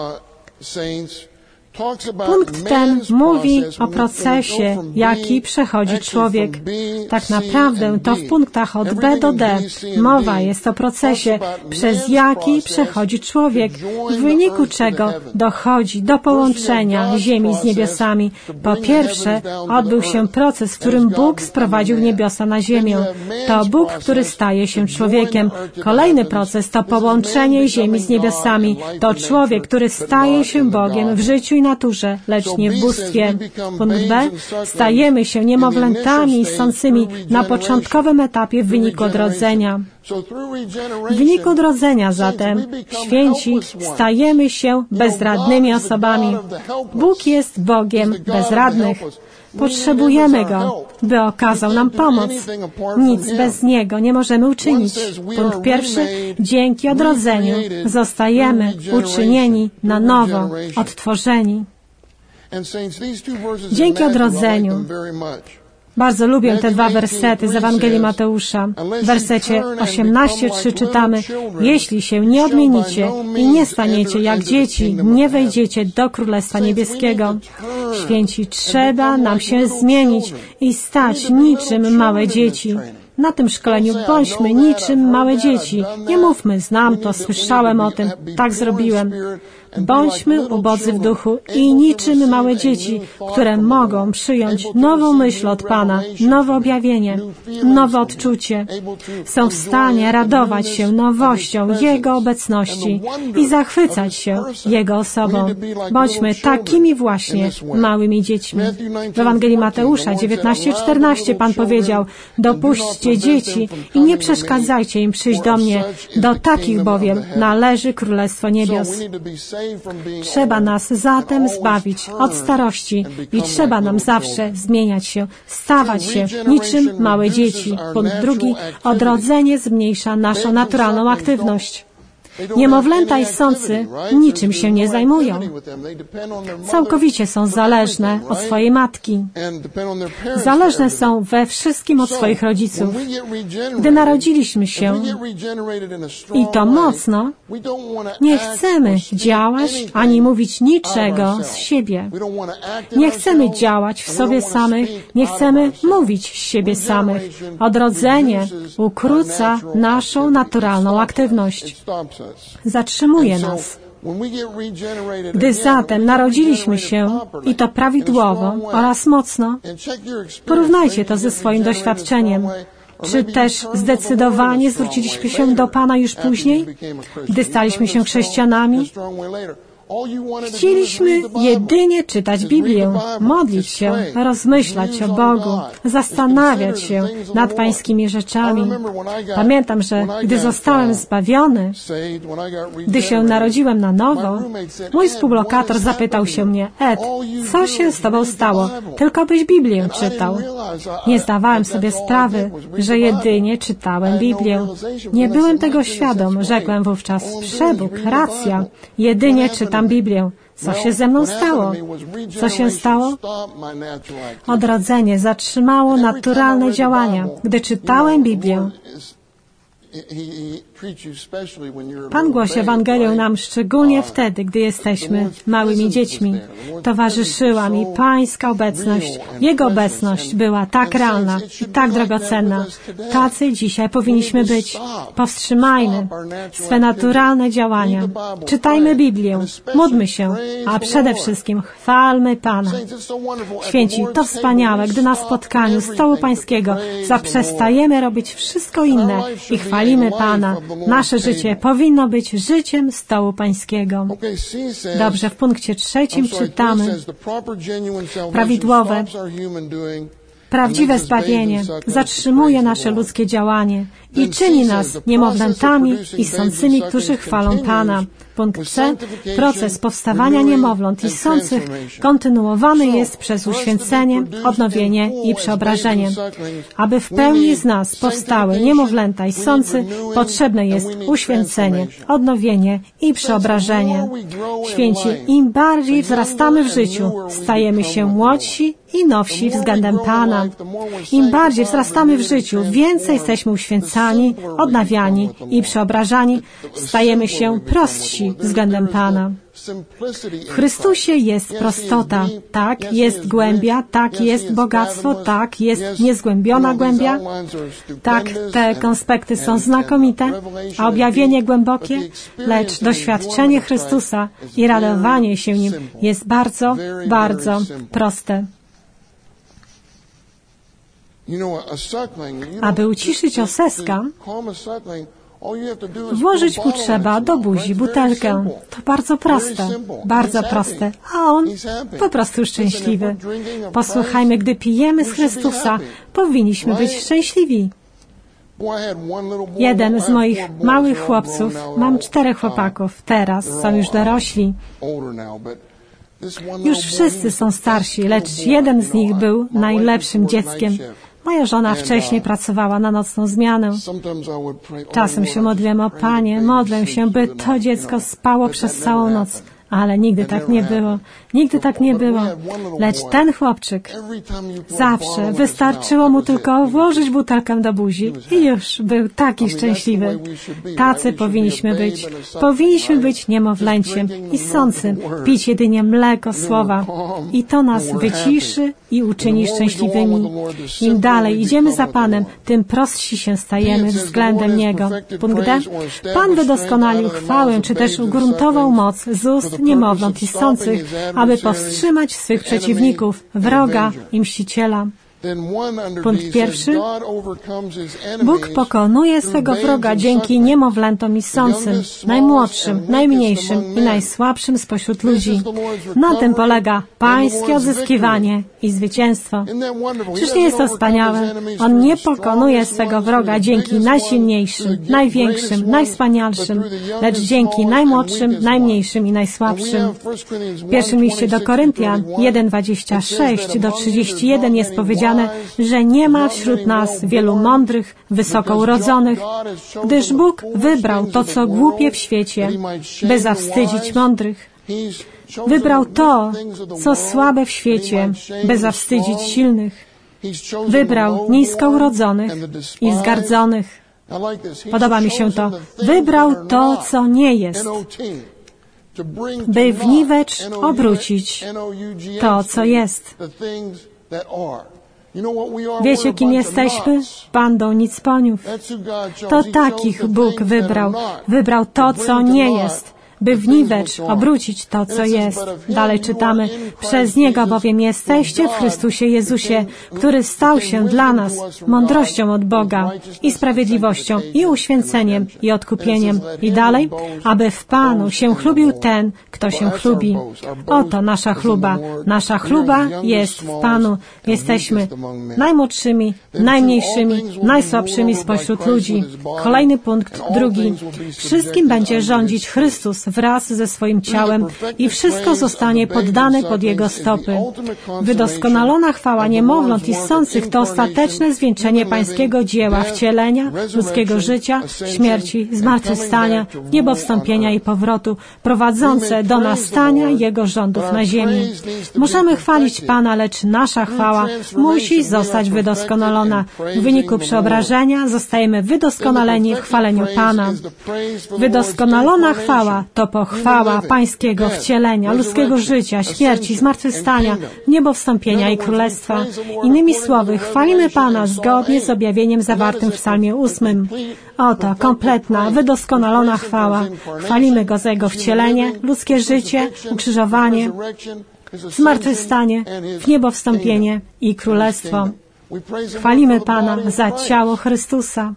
A: Punkt ten mówi o procesie, jaki przechodzi człowiek. Tak naprawdę to w punktach od B do D mowa jest o procesie, przez jaki przechodzi człowiek, w wyniku czego dochodzi do połączenia ziemi z niebiosami. Po pierwsze, odbył się proces, w którym Bóg sprowadził niebiosa na ziemię. To Bóg, który staje się człowiekiem. Kolejny proces to połączenie ziemi z niebiosami. To człowiek, który staje się Bogiem w życiu i naturze, lecz nie w bóstwie. Punkt B. Stajemy się niemowlętami istniejącymi na początkowym etapie w wyniku odrodzenia. W wyniku odrodzenia zatem, święci, stajemy się bezradnymi osobami. Bóg jest Bogiem bezradnych. Potrzebujemy Go, by okazał nam pomoc. Nic bez Niego nie możemy uczynić. Punkt pierwszy. Dzięki odrodzeniu zostajemy uczynieni na nowo, odtworzeni. Dzięki odrodzeniu. Bardzo lubię te dwa wersety z Ewangelii Mateusza. W wersecie osiemnaście trzy czytamy: jeśli się nie odmienicie i nie staniecie jak dzieci, nie wejdziecie do Królestwa Niebieskiego. Święci, trzeba nam się zmienić i stać niczym małe dzieci. Na tym szkoleniu bądźmy niczym małe dzieci. Nie mówmy: znam to, słyszałem o tym, tak zrobiłem. Bądźmy ubodzy w duchu i niczym małe dzieci, które mogą przyjąć nową myśl od Pana, nowe objawienie, nowe odczucie. Są w stanie radować się nowością Jego obecności i zachwycać się Jego osobą. Bądźmy takimi właśnie małymi dziećmi. W Ewangelii Mateusza dziewiętnaście czternaście Pan powiedział: dopuśćcie dzieci i nie przeszkadzajcie im przyjść do mnie. Do takich bowiem należy Królestwo Niebios. Trzeba nas zatem zbawić od starości i trzeba nam zawsze zmieniać się, stawać się niczym małe dzieci. Punkt drugi. Odrodzenie zmniejsza naszą naturalną aktywność. Niemowlęta istniejący niczym się nie zajmują. Całkowicie są zależne od swojej matki. Zależne są we wszystkim od swoich rodziców. Gdy narodziliśmy się, i to mocno, nie chcemy działać ani mówić niczego z siebie. Nie chcemy działać w sobie samych, nie chcemy mówić z siebie samych. Odrodzenie ukróca naszą naturalną aktywność. Zatrzymuje nas. Gdy zatem narodziliśmy się, i to prawidłowo oraz mocno, porównajcie to ze swoim doświadczeniem. Czy też zdecydowanie zwróciliśmy się do Pana już później, gdy staliśmy się chrześcijanami? Chcieliśmy jedynie czytać Biblię, modlić się, rozmyślać o Bogu, zastanawiać się nad Pańskimi rzeczami. Pamiętam, że gdy zostałem zbawiony, gdy się narodziłem na nowo, mój współlokator zapytał się mnie: Ed, co się z Tobą stało? Tylko byś Biblię czytał. Nie zdawałem sobie sprawy, że jedynie czytałem Biblię. Nie byłem tego świadom, rzekłem wówczas: Przebóg, racja, jedynie czytam Biblię. Co się ze mną stało? Co się stało? Odrodzenie zatrzymało naturalne działania. Gdy czytałem Biblię, Pan głosi Ewangelię nam szczególnie wtedy, gdy jesteśmy małymi dziećmi. Towarzyszyła mi Pańska obecność. Jego obecność była tak realna i tak drogocenna. Tacy dzisiaj powinniśmy być. Powstrzymajmy swe naturalne działania. Czytajmy Biblię, módlmy się, a przede wszystkim chwalmy Pana. Święci, to wspaniałe, gdy na spotkaniu stołu Pańskiego zaprzestajemy robić wszystko inne i chwalimy Pana. Nasze życie powinno być życiem stołu Pańskiego. Dobrze, w punkcie trzecim czytamy prawidłowe, prawdziwe zbawienie zatrzymuje nasze ludzkie działanie i czyni nas niemowlętami i sącymi, którzy chwalą Pana. Punkt C. Proces powstawania niemowląt i sących kontynuowany jest przez uświęcenie, odnowienie i przeobrażenie. Aby w pełni z nas powstały niemowlęta i sący, potrzebne jest uświęcenie, odnowienie i przeobrażenie. Święci, im bardziej wzrastamy w życiu, stajemy się młodsi i nowsi względem Pana. Im bardziej wzrastamy w życiu, więcej jesteśmy uświęcani, odnawiani i przeobrażani, stajemy się prostsi względem Pana. W Chrystusie jest prostota, tak, jest głębia, tak, jest bogactwo, tak, jest niezgłębiona głębia, tak, te konspekty są znakomite, a objawienie głębokie, lecz doświadczenie Chrystusa i radowanie się Nim jest bardzo, bardzo proste. Aby uciszyć oseska, włożyć mu trzeba do buzi butelkę. To bardzo proste, bardzo proste, a on po prostu szczęśliwy. Posłuchajmy, gdy pijemy z Chrystusa, powinniśmy być szczęśliwi. Jeden z moich małych chłopców, mam czterech chłopaków, teraz są już dorośli. Już wszyscy są starsi, lecz jeden z nich był najlepszym dzieckiem. Moja żona wcześniej pracowała na nocną zmianę. Czasem się modliłem, o Panie, modlę się, by to dziecko spało przez całą noc. Ale nigdy tak nie było. Nigdy tak nie było. Lecz ten chłopczyk zawsze wystarczyło mu tylko włożyć butelkę do buzi i już był taki szczęśliwy. Tacy powinniśmy być. Powinniśmy być niemowlęciem i sącym, pić jedynie mleko słowa. I to nas wyciszy i uczyni szczęśliwymi. Im dalej idziemy za Panem, tym prostsi się stajemy względem Niego. Punkt D. Pan wydoskonalił chwałę, czy też ugruntował moc z ust niemowląt i sących, aby powstrzymać swych przeciwników, wroga i mściciela. Punkt pierwszy. Bóg pokonuje swego wroga dzięki niemowlętom i sącym, najmłodszym, najmniejszym i najsłabszym spośród ludzi. Na tym polega Pańskie odzyskiwanie i zwycięstwo. Czyż nie jest to wspaniałe? On nie pokonuje swego wroga dzięki najsilniejszym, największym, najwspanialszym, lecz dzięki najmłodszym, najmniejszym i najsłabszym. W pierwszym liście do Koryntian jeden, dwadzieścia sześć do trzydzieści jeden jest powiedziane, że nie ma wśród nas wielu mądrych, wysoko urodzonych, gdyż Bóg wybrał to, co głupie w świecie, by zawstydzić mądrych. Wybrał to, co słabe w świecie, by zawstydzić silnych. Wybrał nisko urodzonych i wzgardzonych. Podoba mi się to. Wybrał to, co nie jest, by w niwecz obrócić to, co jest. Wiecie, kim jesteśmy? Bandą nicponiów. To takich Bóg wybrał. Wybrał to, co nie jest, by w niwecz obrócić to, co jest. Dalej czytamy, przez Niego bowiem jesteście w Chrystusie Jezusie, który stał się dla nas mądrością od Boga i sprawiedliwością i uświęceniem i odkupieniem. I dalej, aby w Panu się chlubił ten, kto się chlubi. Oto nasza chluba. Nasza chluba jest w Panu. Jesteśmy najmłodszymi, najmniejszymi, najsłabszymi spośród ludzi. Kolejny punkt, drugi. Wszystkim będzie rządzić Chrystus wraz ze swoim ciałem i wszystko zostanie poddane pod Jego stopy. Wydoskonalona chwała niemowląt i ssących to ostateczne zwieńczenie Pańskiego dzieła, wcielenia, ludzkiego życia, śmierci, zmartwychwstania, niebowstąpienia i powrotu, prowadzące do nastania Jego rządów na ziemi. Możemy chwalić Pana, lecz nasza chwała musi zostać wydoskonalona. W wyniku przeobrażenia zostajemy wydoskonaleni w chwaleniu Pana. Wydoskonalona chwała to pochwała Pańskiego wcielenia, ludzkiego życia, śmierci, zmartwychwstania, niebowstąpienia i królestwa. Innymi słowy, chwalimy Pana zgodnie z objawieniem zawartym w psalmie ósmym. Oto kompletna, wydoskonalona chwała. Chwalimy Go za Jego wcielenie, ludzkie życie, ukrzyżowanie, zmartwychwstanie, w niebo wstąpienie i królestwo. Chwalimy Pana za ciało Chrystusa.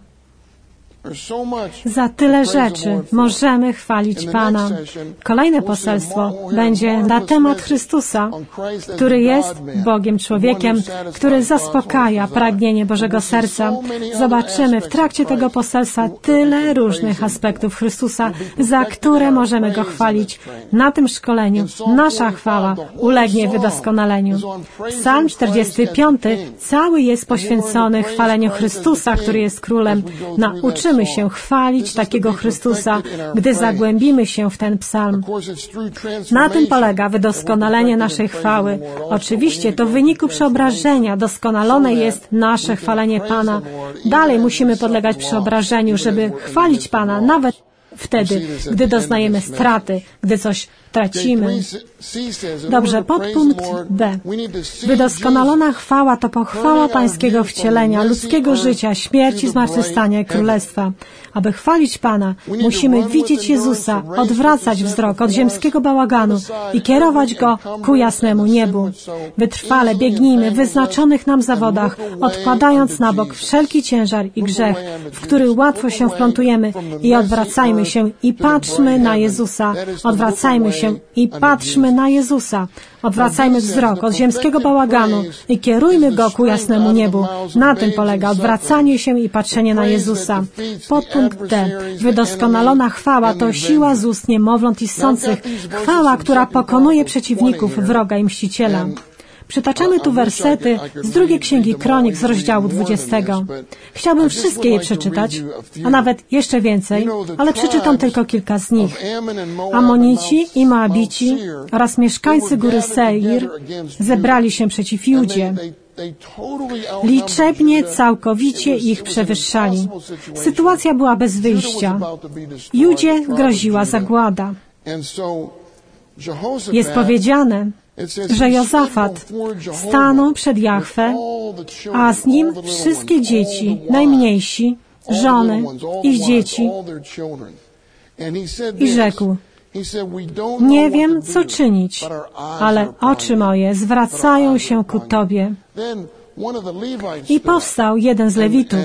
A: Za tyle rzeczy możemy chwalić Pana. Kolejne poselstwo będzie na temat Chrystusa, który jest Bogiem człowiekiem, który zaspokaja pragnienie Bożego serca. Zobaczymy w trakcie tego poselstwa tyle różnych aspektów Chrystusa, za które możemy Go chwalić. Na tym szkoleniu nasza chwała ulegnie wydoskonaleniu. Psalm czterdziesty piąty cały jest poświęcony chwaleniu Chrystusa, który jest Królem. Nauczymy się chwalić takiego Chrystusa, gdy zagłębimy się w ten psalm. Na tym polega wydoskonalenie naszej chwały. Oczywiście to w wyniku przeobrażenia doskonalone jest nasze chwalenie Pana. Dalej musimy podlegać przeobrażeniu, żeby chwalić Pana nawet wtedy, gdy doznajemy straty, gdy coś tracimy. Dobrze, podpunkt B. Wydoskonalona chwała to pochwała Pańskiego wcielenia, ludzkiego życia, śmierci, zmartwychwstania i królestwa. Aby chwalić Pana, musimy widzieć Jezusa, odwracać wzrok od ziemskiego bałaganu i kierować Go ku jasnemu niebu. Wytrwale biegnijmy w wyznaczonych nam zawodach, odkładając na bok wszelki ciężar i grzech, w który łatwo się wplątujemy, i odwracajmy się i patrzmy na Jezusa. Odwracajmy się i patrzmy na Jezusa. Odwracajmy wzrok od ziemskiego bałaganu i kierujmy go ku jasnemu niebu. Na tym polega odwracanie się i patrzenie na Jezusa. Podpunkt D. Wydoskonalona chwała to siła z ust niemowląt i ssących. Chwała, która pokonuje przeciwników, wroga i mściciela. Przytaczamy tu wersety z drugiej Księgi Kronik z rozdziału dwudziestego. Chciałbym wszystkie je przeczytać, a nawet jeszcze więcej, ale przeczytam tylko kilka z nich. Amonici i Moabici oraz mieszkańcy góry Seir zebrali się przeciw Judzie. Liczebnie całkowicie ich przewyższali. Sytuacja była bez wyjścia. Judzie groziła zagłada. Jest powiedziane, że Jozafat stanął przed Jahwe, a z nim wszystkie dzieci, najmniejsi, żony, ich dzieci, i rzekł: nie wiem, co czynić, ale oczy moje zwracają się ku Tobie. I powstał jeden z Lewitów.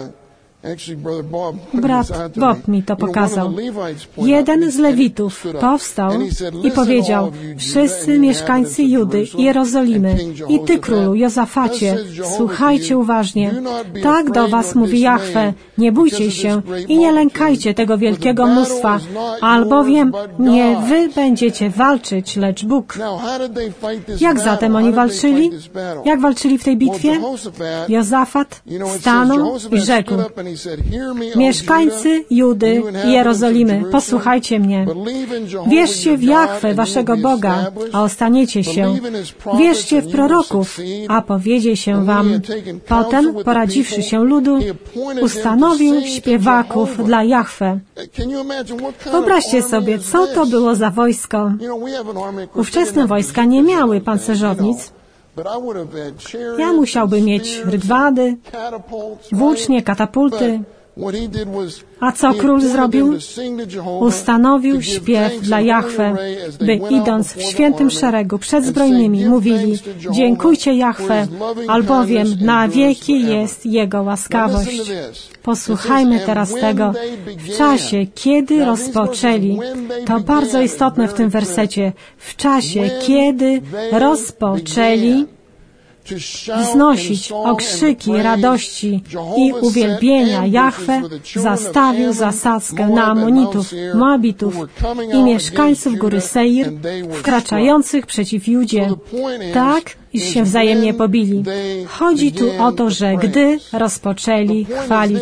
A: Brat Bob mi to pokazał. Jeden z Lewitów powstał i powiedział: wszyscy mieszkańcy Judy i Jerozolimy i Ty, królu Jozafacie, słuchajcie uważnie. Tak do was mówi Jahwe: nie bójcie się i nie lękajcie tego wielkiego mnóstwa, albowiem nie wy będziecie walczyć, lecz Bóg. Jak zatem oni walczyli? Jak walczyli w tej bitwie? Jozafat stanął i rzekł: mieszkańcy Judy i Jerozolimy, posłuchajcie mnie. Wierzcie w Jahwe, waszego Boga, a ostaniecie się. Wierzcie w proroków, a powiedzie się wam. Potem, poradziwszy się ludu, ustanowił śpiewaków dla Jahwe. Wyobraźcie sobie, co to było za wojsko. Ówczesne wojska nie miały pancerzownic. Ja musiałbym mieć rydwany, włócznie, katapulty. A co król zrobił? Ustanowił śpiew dla Jahwe, by idąc w świętym szeregu przed zbrojnymi mówili: dziękujcie Jahwe, albowiem na wieki jest Jego łaskawość. Posłuchajmy teraz tego. W czasie, kiedy rozpoczęli, to bardzo istotne w tym wersecie, w czasie, kiedy rozpoczęli wznosić okrzyki radości i uwielbienia, Jahwe zastawił zasadzkę na Amonitów, Moabitów i mieszkańców góry Seir, wkraczających przeciw Judzie, tak, iż się wzajemnie pobili. Chodzi tu o to, że gdy rozpoczęli chwalić,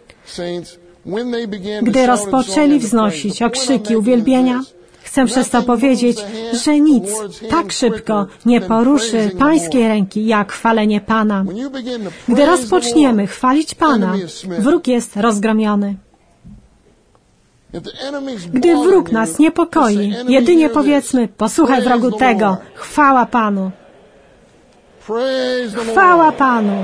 A: gdy rozpoczęli wznosić okrzyki uwielbienia, chcę przez to powiedzieć, że nic tak szybko nie poruszy Pańskiej ręki, jak chwalenie Pana. Gdy rozpoczniemy chwalić Pana, wróg jest rozgromiony. Gdy wróg nas niepokoi, jedynie powiedzmy, posłuchaj wrogu tego, chwała Panu. Chwała Panu.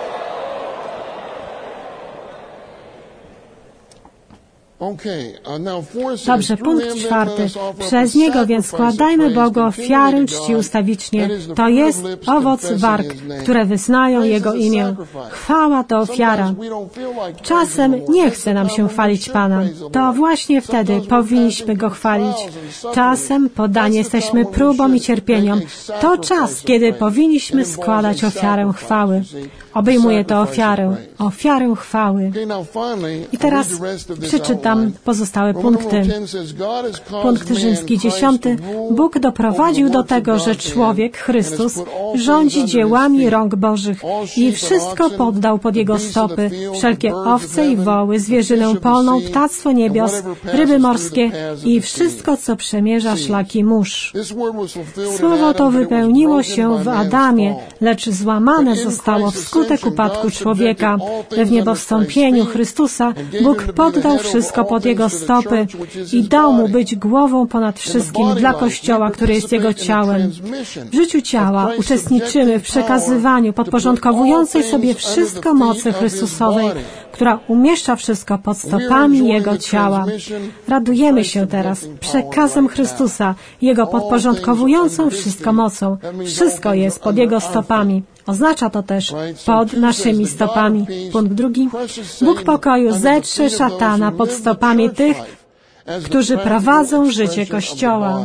A: Dobrze, punkt czwarty. Przez niego więc składajmy Bogu ofiarę czci ustawicznie. To jest owoc warg, które wyznają Jego imię. Chwała to ofiara. Czasem nie chce nam się chwalić Pana. To właśnie wtedy powinniśmy Go chwalić. Czasem poddani jesteśmy próbom i cierpieniom. To czas, kiedy powinniśmy składać ofiarę chwały. Obejmuje to ofiarę, ofiarę chwały. I teraz przeczytam pozostałe punkty. Punkt rzymski dziesiąty. Bóg doprowadził do tego, że człowiek, Chrystus, rządzi dziełami rąk Bożych i wszystko poddał pod Jego stopy. Wszelkie owce i woły, zwierzynę polną, ptactwo niebios, ryby morskie i wszystko, co przemierza szlaki mórz. Słowo to wypełniło się w Adamie, lecz złamane zostało wskutek upadku człowieka. W niebowstąpieniu Chrystusa Bóg poddał wszystko pod Jego stopy i dał Mu być głową ponad wszystkim dla Kościoła, który jest Jego ciałem. W życiu ciała uczestniczymy w przekazywaniu podporządkowującej sobie wszystko mocy Chrystusowej, która umieszcza wszystko pod stopami Jego ciała. Radujemy się teraz przekazem Chrystusa, Jego podporządkowującą wszystko mocą. Wszystko jest pod Jego stopami. Oznacza to też pod naszymi stopami. Punkt drugi. Bóg pokoju zetrze szatana pod stopami tych, którzy prowadzą życie Kościoła.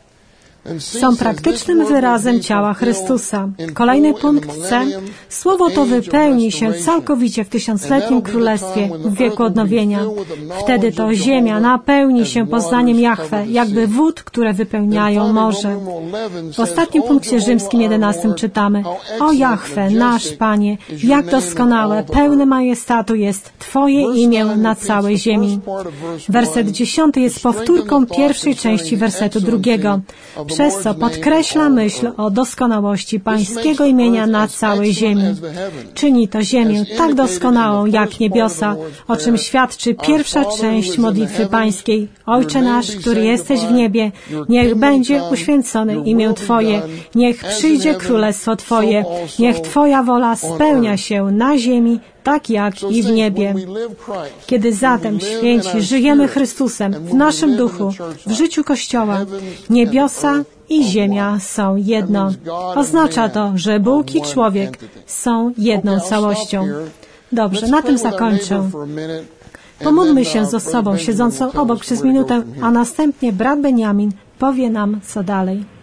A: Są praktycznym wyrazem ciała Chrystusa. Kolejny punkt C. Słowo to wypełni się całkowicie w tysiącletnim królestwie, w wieku odnowienia. Wtedy to ziemia napełni się poznaniem Jahwe, jakby wód, które wypełniają morze. W ostatnim punkcie rzymskim jedenastym czytamy: O Jahwe, nasz Panie, jak doskonałe, pełne majestatu jest Twoje imię na całej ziemi. Werset dziesiąty jest powtórką pierwszej części wersetu drugiego. Przez co podkreśla myśl o doskonałości Pańskiego imienia na całej ziemi. Czyni to ziemię tak doskonałą jak niebiosa, o czym świadczy pierwsza część modlitwy Pańskiej. Ojcze nasz, który jesteś w niebie, niech będzie uświęcone imię Twoje, niech przyjdzie królestwo Twoje, niech Twoja wola spełnia się na ziemi, tak jak i w niebie. Kiedy zatem, święci, żyjemy Chrystusem w naszym duchu, w życiu Kościoła, niebiosa i ziemia są jedno. Oznacza to, że Bóg i człowiek są jedną całością. Dobrze, na tym zakończę. Pomódlmy się z osobą siedzącą obok przez minutę, a następnie brat Beniamin powie nam, co dalej.